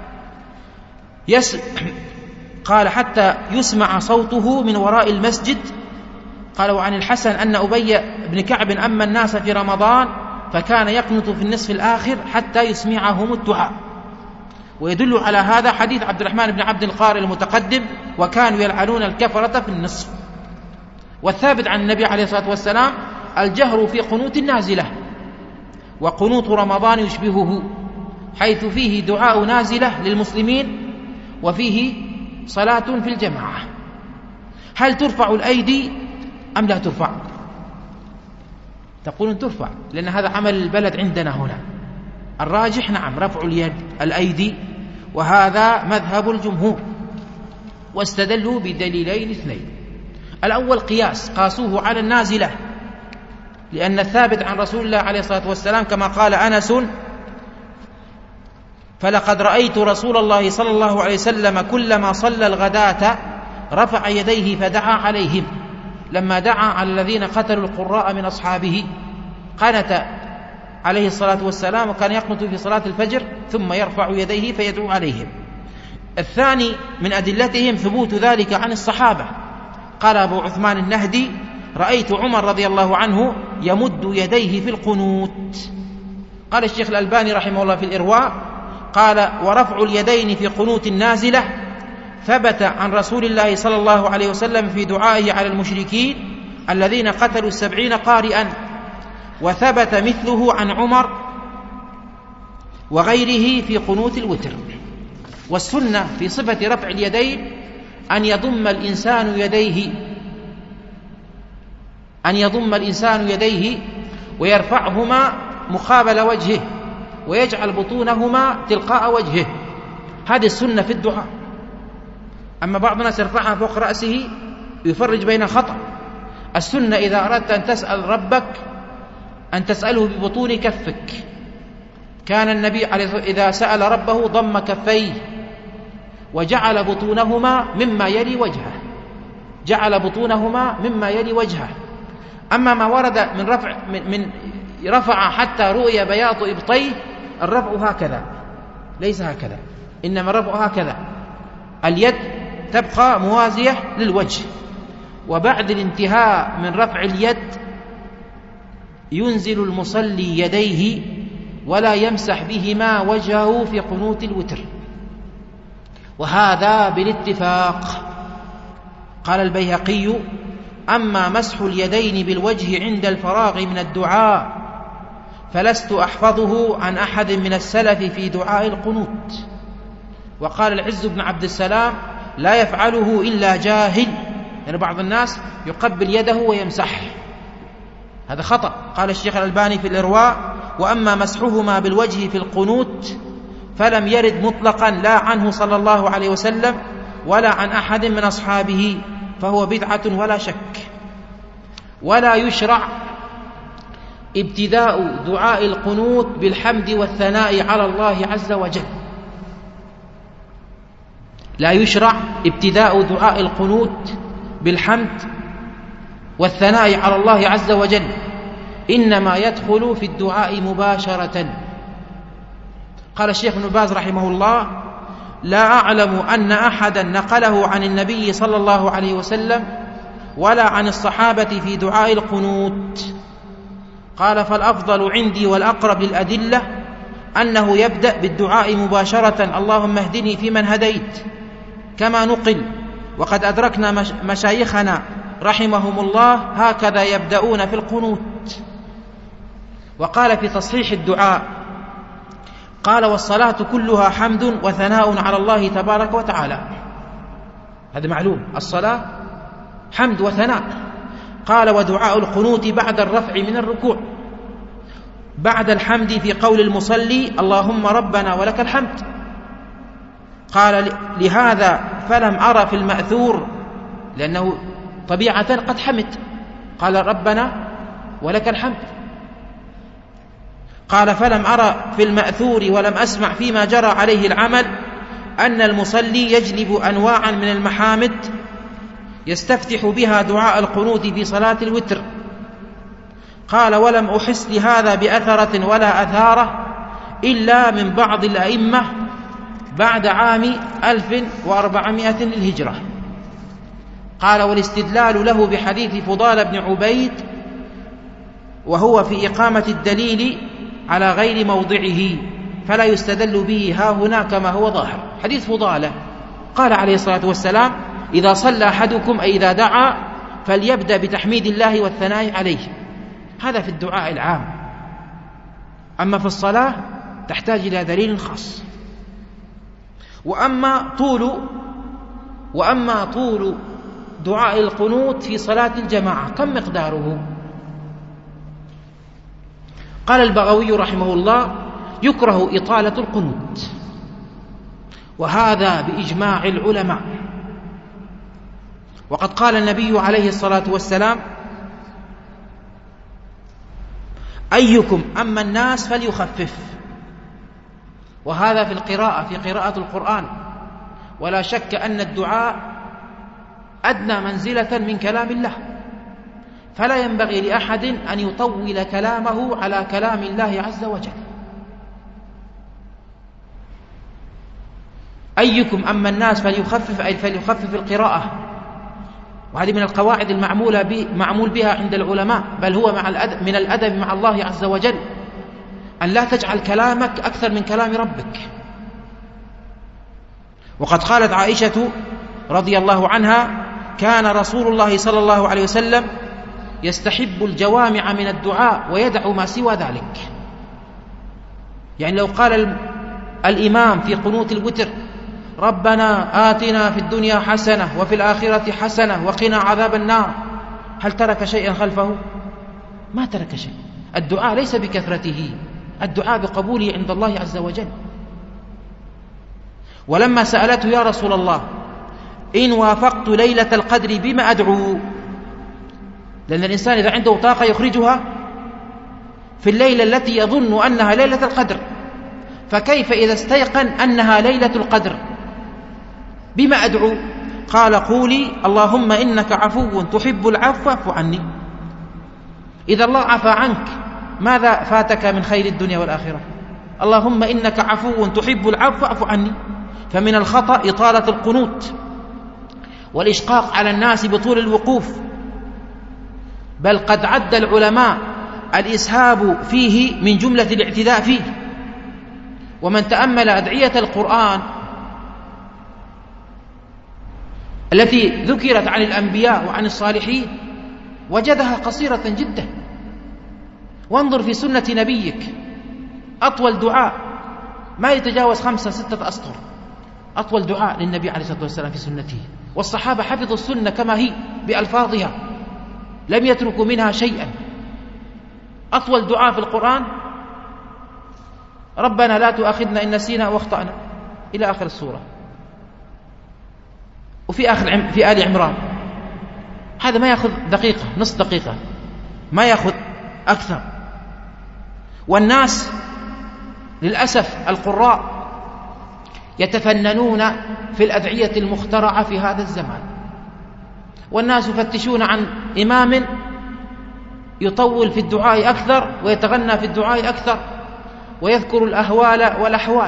يس قال حتى يسمع صوته من وراء المسجد. قال: وعن الحسن أن أبي بن كعب أما الناس في رمضان فكان يقنط في النصف الآخر حتى يسمعهم الدعاء. ويدل على هذا حديث عبد الرحمن بن عبد القارئ المتقدم: وكانوا يلعنون الكفرة في النصف. والثابت عن النبي عليه الصلاة والسلام الجهر في قنوت النازلة. وقنوت رمضان يشبهه، حيث فيه دعاء نازلة للمسلمين وفيه صلاة في الجماعة. هل ترفع الأيدي أم لا ترفع؟ تقولون ترفع لأن هذا عمل البلد عندنا هنا. الراجح نعم رفع اليد الأيدي، وهذا مذهب الجمهور، واستدلوا بدليلين اثنين. الأول قياس، قاسوه على النازلة، لأن الثابت عن رسول الله عليه الصلاة والسلام كما قال أنس: فلقد رأيت رسول الله صلى الله عليه وسلم كلما صلى الغداة رفع يديه فدعا عليهم، لما دعا على الذين قتلوا القراء من أصحابه قنت عليه الصلاة والسلام، وكان يقنت في صلاة الفجر ثم يرفع يديه فيدعو عليهم. الثاني من أدلتهم ثبوت ذلك عن الصحابة. قال أبو عثمان النهدي: رأيت عمر رضي الله عنه يمد يديه في القنوت. قال الشيخ الألباني رحمه الله في الإرواء قال: ورفع اليدين في قنوت النازلة ثبت عن رسول الله صلى الله عليه وسلم في دعائه على المشركين الذين قتلوا السبعين قارئا، وثبت مثله عن عمر وغيره في قنوت الوتر. والسنة في صفة رفع اليدين أن يضم الإنسان يديه أن يضم الإنسان يديه ويرفعهما مقابل وجهه ويجعل بطونهما تلقاء وجهه، هذه السنة في الدعاء. أما بعض الناس يرفعها فوق رأسه يفرج بين خطأ. السنة إذا أردت أن تسأل ربك أن تسأله ببطون كفك. كان النبي عليه إذا سأل ربه ضم كفيه وجعل بطونهما مما يلي وجهه جعل بطونهما مما يلي وجهه. أما ما ورد من رفع من, من رفع حتى رؤي بياض إبطيه، الرفع هكذا ليس هكذا، إنما الرفع هكذا، اليد تبقى موازية للوجه، وبعد الانتهاء من رفع اليد ينزل المصلي يديه ولا يمسح بهما وجهه في قنوت الوتر، وهذا بالاتفاق. قال البيهقي: أما مسح اليدين بالوجه عند الفراغ من الدعاء فلست أحفظه عن أحد من السلف في دعاء القنوت. وقال العز بن عبد السلام: لا يفعله إلا جاهل، يعني بعض الناس يقبل يده ويمسح، هذا خطأ. قال الشيخ الألباني في الإرواء: وأما مسحهما بالوجه في القنوت فلم يرد مطلقا لا عنه صلى الله عليه وسلم ولا عن أحد من أصحابه، فهو بدعة ولا شك. ولا يشرع ابتداء دعاء القنوت بالحمد والثناء على الله عز وجل. لا يشرع ابتداء دعاء القنوت بالحمد والثناء على الله عز وجل، إنما يدخل في الدعاء مباشرة. قال الشيخ ابن باز رحمه الله: لا أعلم أن أحدا نقله عن النبي صلى الله عليه وسلم ولا عن الصحابة في دعاء القنوت. قال: فالأفضل عندي والأقرب للأدلة أنه يبدأ بالدعاء مباشرة: اللهم اهدني فيمن هديت، كما نقل، وقد أدركنا مشايخنا رحمهم الله هكذا يبدأون في القنوت. وقال في تصحيح الدعاء قال: والصلاة كلها حمد وثناء على الله تبارك وتعالى. هذا معلوم، الصلاة حمد وثناء. قال: ودعاء القنوت بعد الرفع من الركوع بعد الحمد في قول المصلي: اللهم ربنا ولك الحمد. قال: لهذا فلم أرى في المأثور، لأنه طبيعة قد حمد، قال: ربنا ولك الحمد. قال: فلم أرى في المأثور ولم أسمع فيما جرى عليه العمل أن المصلي يجلب أنواعا من المحامد يستفتح بها دعاء القنوت في صلاة الوتر. قال: ولم أحس لهذا بأثرة ولا أثارة إلا من بعض الأئمة بعد عام ألف وأربعمائة للهجرة. قال: والاستدلال له بحديث فضال بن عبيد وهو في إقامة الدليل على غير موضعه، فلا يستدل به ها هنا كما هو ظاهر. حديث فضالة قال عليه الصلاة والسلام: إذا صلى أحدكم أي إذا دعا فليبدأ بتحميد الله والثناء عليه. هذا في الدعاء العام. أما في الصلاة تحتاج إلى دليل خاص. وأما طول وأما طول دعاء القنوت في صلاة الجماعة كم مقداره؟ قال البغوي رحمه الله: يكره إطالة القنوت، وهذا بإجماع العلماء. وقد قال النبي عليه الصلاة والسلام: أيكم أما الناس فليخفف. وهذا في القراءة، في قراءة القرآن. ولا شك أن الدعاء أدنى منزلة من كلام الله، فلا ينبغي لأحد أن يطول كلامه على كلام الله عز وجل. أيكم أما الناس فليخفف، أي فليخفف القراءة. وهذه من القواعد المعمولة به معمول بها عند العلماء، بل هو مع الأدب من الأدب مع الله عز وجل أن لا تجعل كلامك أكثر من كلام ربك. وقد قالت عائشة رضي الله عنها: كان رسول الله صلى الله عليه وسلم يستحب الجوامع من الدعاء ويدع ما سوى ذلك. يعني لو قال الإمام في قنوت الوتر: ربنا آتنا في الدنيا حسنة وفي الآخرة حسنة وقنا عذاب النار، هل ترك شيئا خلفه؟ ما ترك شيء. الدعاء ليس بكثرته، الدعاء بقبوله عند الله عز وجل. ولما سألته: يا رسول الله، إن وافقت ليلة القدر بما أدعو؟ لأن الإنسان إذا عنده طاقة يخرجها في الليلة التي يظن أنها ليلة القدر، فكيف إذا استيقن أنها ليلة القدر؟ بما أدعو؟ قال: قولي اللهم إنك عفو تحب العفو فاعف عني. إذا الله عفى عنك ماذا فاتك من خير الدنيا والآخرة؟ اللهم إنك عفو تحب العفو فاعف عني. فمن الخطأ إطالة القنوت والإشقاق على الناس بطول الوقوف، بل قد عد العلماء الإسهاب فيه من جملة الاعتداء فيه. ومن تأمل أدعية القرآن التي ذكرت عن الأنبياء وعن الصالحين وجدها قصيرة جدا. وانظر في سنة نبيك، أطول دعاء ما يتجاوز خمسة ستة أسطر، أطول دعاء للنبي عليه الصلاة والسلام في سنته. والصحابة حفظوا السنة كما هي بألفاظها، لم يتركوا منها شيئا. أطول دعاء في القرآن: ربنا لا تؤاخذنا إن نسينا واخطأنا، إلى آخر السورة. وفي آخر في آل عمران، هذا ما يأخذ دقيقة، نصف دقيقة، ما يأخذ أكثر. والناس للأسف القراء يتفننون في الأدعية المخترعة في هذا الزمان، والناس يفتشون عن إمام يطول في الدعاء أكثر ويتغنى في الدعاء أكثر ويذكر الأهوال والأحوال.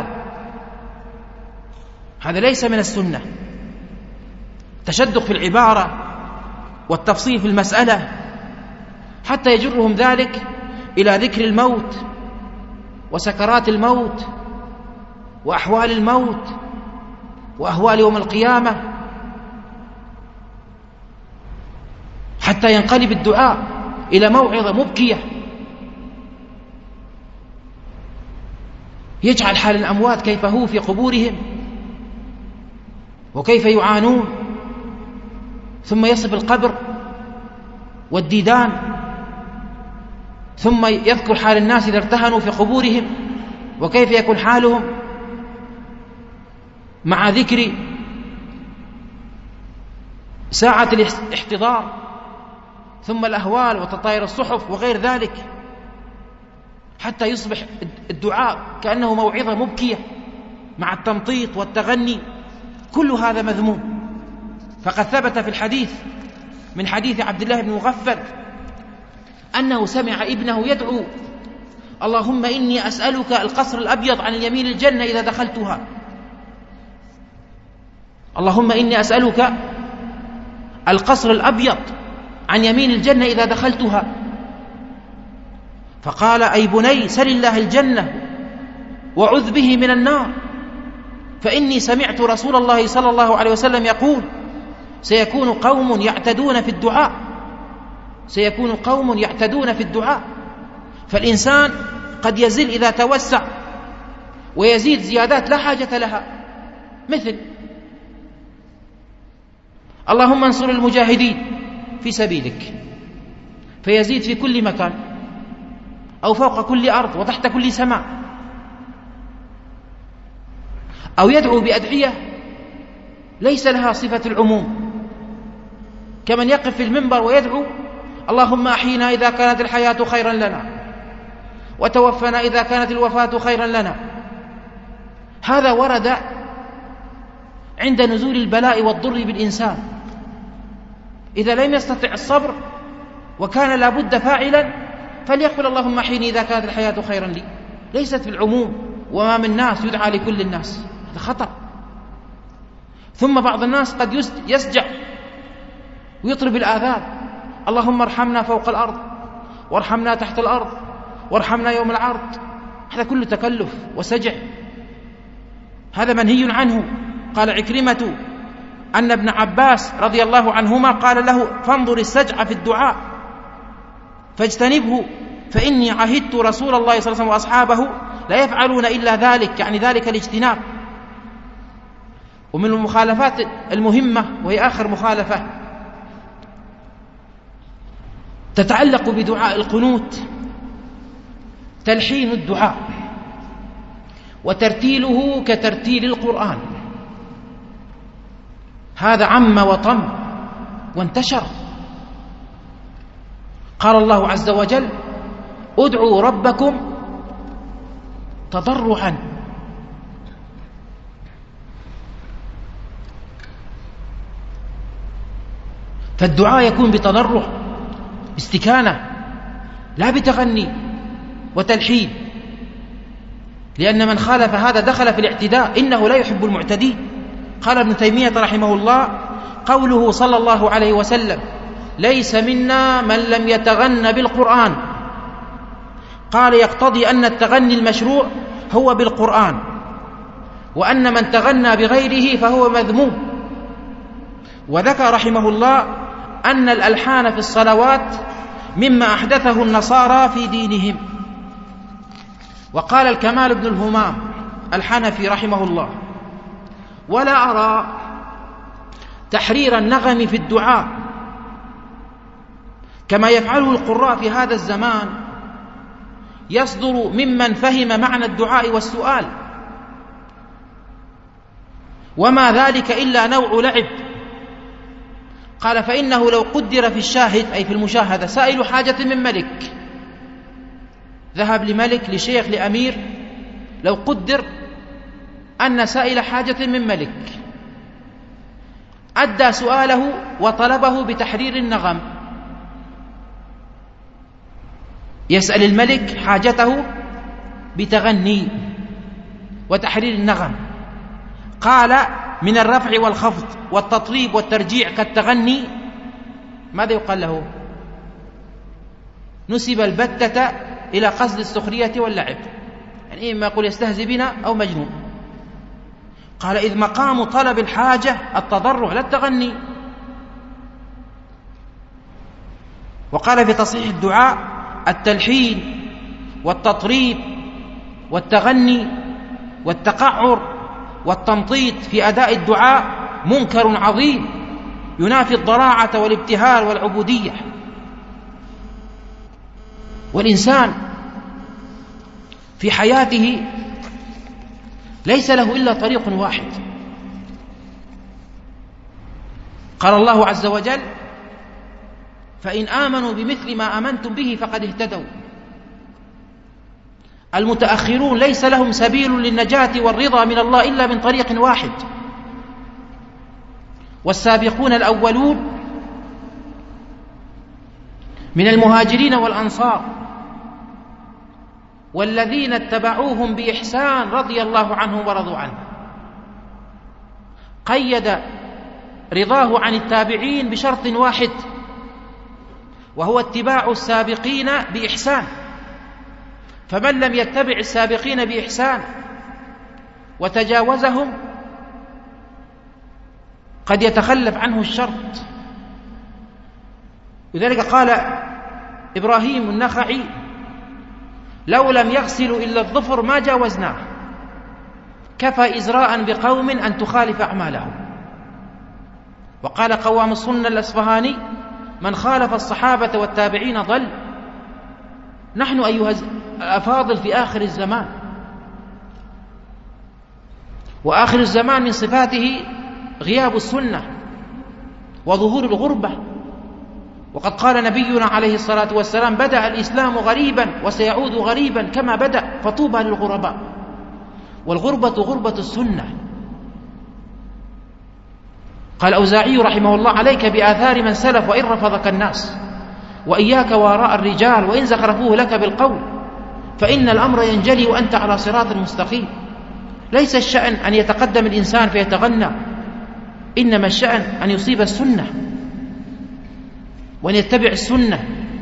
هذا ليس من السنة. تشدق في العبارة والتفصيل في المسألة حتى يجرهم ذلك إلى ذكر الموت وسكرات الموت وأحوال الموت وأهوال يوم القيامة، حتى ينقلب الدعاء إلى موعظة مبكية يجعل حال الأموات كيف هو في قبورهم وكيف يعانون، ثم يصف القبر والديدان، ثم يذكر حال الناس إذا ارتهنوا في قبورهم وكيف يكون حالهم، مع ذكر ساعة الاحتضار، ثم الأهوال وتطاير الصحف وغير ذلك، حتى يصبح الدعاء كأنه موعظة مبكية مع التمطيط والتغني. كل هذا مذموم. فقد ثبت في الحديث من حديث عبد الله بن مغفل أنه سمع ابنه يدعو: اللهم إني أسألك القصر الأبيض عن اليمين الجنة إذا دخلتها، اللهم إني أسألك القصر الأبيض عن يمين الجنة إذا دخلتها. فقال: أي بني سل الله الجنة وعذ به من النار، فإني سمعت رسول الله صلى الله عليه وسلم يقول: سيكون قوم يعتدون في الدعاء، سيكون قوم يعتدون في الدعاء. فالإنسان قد يزل إذا توسع ويزيد زيادات لا حاجة لها، مثل اللهم انصر المجاهدين في سبيلك، فيزيد في كل مكان، أو فوق كل أرض وتحت كل سماء، أو يدعو بأدعية ليس لها صفة العموم، كمن يقف في المنبر ويدعو اللهم أحينا إذا كانت الحياة خيرا لنا وتوفنا إذا كانت الوفاة خيرا لنا. هذا ورد عند نزول البلاء والضر بالإنسان، إذا لم يستطع الصبر وكان لابد فاعلا فليقل اللهم أحيني إذا كانت الحياة خيرا لي، ليست في العموم، وما من ناس يدعى لكل الناس، هذا خطأ. ثم بعض الناس قد يسجع ويطرب الآذان، اللهم ارحمنا فوق الأرض وارحمنا تحت الأرض وارحمنا يوم العرض، هذا كله تكلف وسجع، هذا منهي عنه. قال عكرمة أن ابن عباس رضي الله عنهما قال له فانظر السجع في الدعاء فاجتنبه فإني عهدت رسول الله صلى الله عليه وسلم وأصحابه لا يفعلون إلا ذلك، يعني ذلك الاجتناب. ومن المخالفات المهمة وهي آخر مخالفة تتعلق بدعاء القنوت، تلحين الدعاء وترتيله كترتيل القرآن، هذا عم وطم وانتشر. قال الله عز وجل ادعوا ربكم تضرعا، فالدعاء يكون بتضرع استكانة لا بتغني وتلحين، لأن من خالف هذا دخل في الاعتداء، إنه لا يحب المعتدين. قال ابن تيمية رحمه الله قوله صلى الله عليه وسلم ليس منا من لم يتغن بالقرآن، قال يقتضي أن التغني المشروع هو بالقرآن، وأن من تغنى بغيره فهو مذموم. وذكر رحمه الله أن الألحان في الصلوات مما أحدثه النصارى في دينهم. وقال الكمال بن الهمام الحنفي رحمه الله ولا أرى تحرير النغم في الدعاء كما يفعله القراء في هذا الزمان يصدر ممن فهم معنى الدعاء والسؤال، وما ذلك إلا نوع لعب. قال فإنه لو قدر في الشاهد أي في المشاهدة سائل حاجة من ملك، ذهب لملك لشيخ لأمير، لو قدر أن سائل حاجة من ملك أدى سؤاله وطلبه بتحرير النغم، يسأل الملك حاجته بتغني وتحرير النغم. قال من الرفع والخفض والتطريب والترجيع كالتغني ماذا يقال له؟ نسب البتة إلى قصد السخرية واللعب، يعني إما يقول يستهزئ بنا أو مجنون. قال إذ مقام طلب الحاجة التضرع لا التغني. وقال في تصحيح الدعاء التلحين والتطريب والتغني والتقعر والتمطيط في أداء الدعاء منكر عظيم ينافي الضراعة والابتهال والعبودية. والإنسان في حياته ليس له إلا طريق واحد. قال الله عز وجل فإن آمنوا بمثل ما آمنتم به فقد اهتدوا. المتأخرون ليس لهم سبيل للنجاة والرضا من الله إلا من طريق واحد، والسابقون الأولون من المهاجرين والأنصار والذين اتبعوهم بإحسان رضي الله عنهم ورضوا عنه، قيد رضاه عن التابعين بشرط واحد وهو اتباع السابقين بإحسان، فمن لم يتبع السابقين بإحسان وتجاوزهم قد يتخلف عنه الشرط. لذلك قال إبراهيم النخعي لو لم يغسلوا إلا الظفر ما جاوزناه، كفى إزراء بقوم أن تخالف أعمالهم. وقال قوام السنة الأصفهاني من خالف الصحابة والتابعين ضل. نحن أيها الأفاضل في آخر الزمان، وآخر الزمان من صفاته غياب السنة وظهور الغربة. وقد قال نبينا عليه الصلاة والسلام: بدأ الإسلام غريبا وسيعود غريبا كما بدأ، فطوبى للغرباء. والغربة غربة السنة. قال الأوزاعي رحمه الله: عليك بآثار من سلف وإن رفضك الناس، وإياك وراء الرجال وإن زخرفوه لك بالقول، فإن الأمر ينجلي وأنت على صراط مستقيم. ليس الشأن أن يتقدم الإنسان فيتغنى، إنما الشأن أن يصيب السنة وأن يتبع السنة.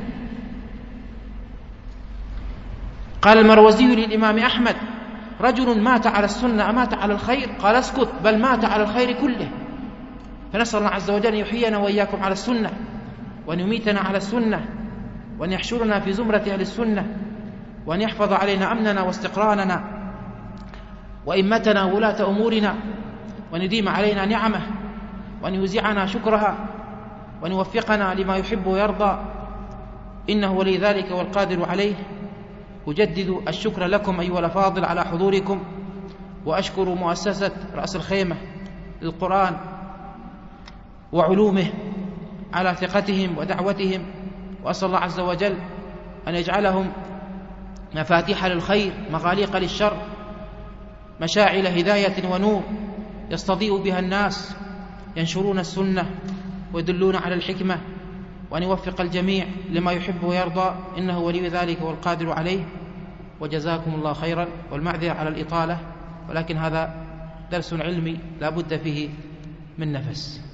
قال المروزي للإمام أحمد: رجل مات على السنة أمات على الخير؟ قال: اسكت، بل مات على الخير كله. فنسأل الله عز وجل أن يحيينا وإياكم على السنة، وأن يميتنا على السنة، وأن يحشرنا في زمرة أهل السنة، وأن يحفظ علينا أمننا واستقرارنا وإمتنا وولاة أمورنا، وأن يديم علينا نعمه، وأن يوزعنا شكرها، وأن يوفقنا لما يحب ويرضى، إنه ولي ذلك والقادر عليه. أجدد الشكر لكم أيها الأفاضل على حضوركم، وأشكر مؤسسة رأس الخيمة للقرآن وعلومه على ثقتهم ودعوتهم، وأسأل الله عز وجل أن يجعلهم مفاتيح للخير، مغاليق للشر، مشاعل هداية ونور يستضيء بها الناس، ينشرون السنة ويدلون على الحكمة، وأن يوفق الجميع لما يحب ويرضى، إنه ولي ذلك والقادر عليه. وجزاكم الله خيرا، والمعذرة على الإطالة، ولكن هذا درس علمي لا بد فيه من نفس.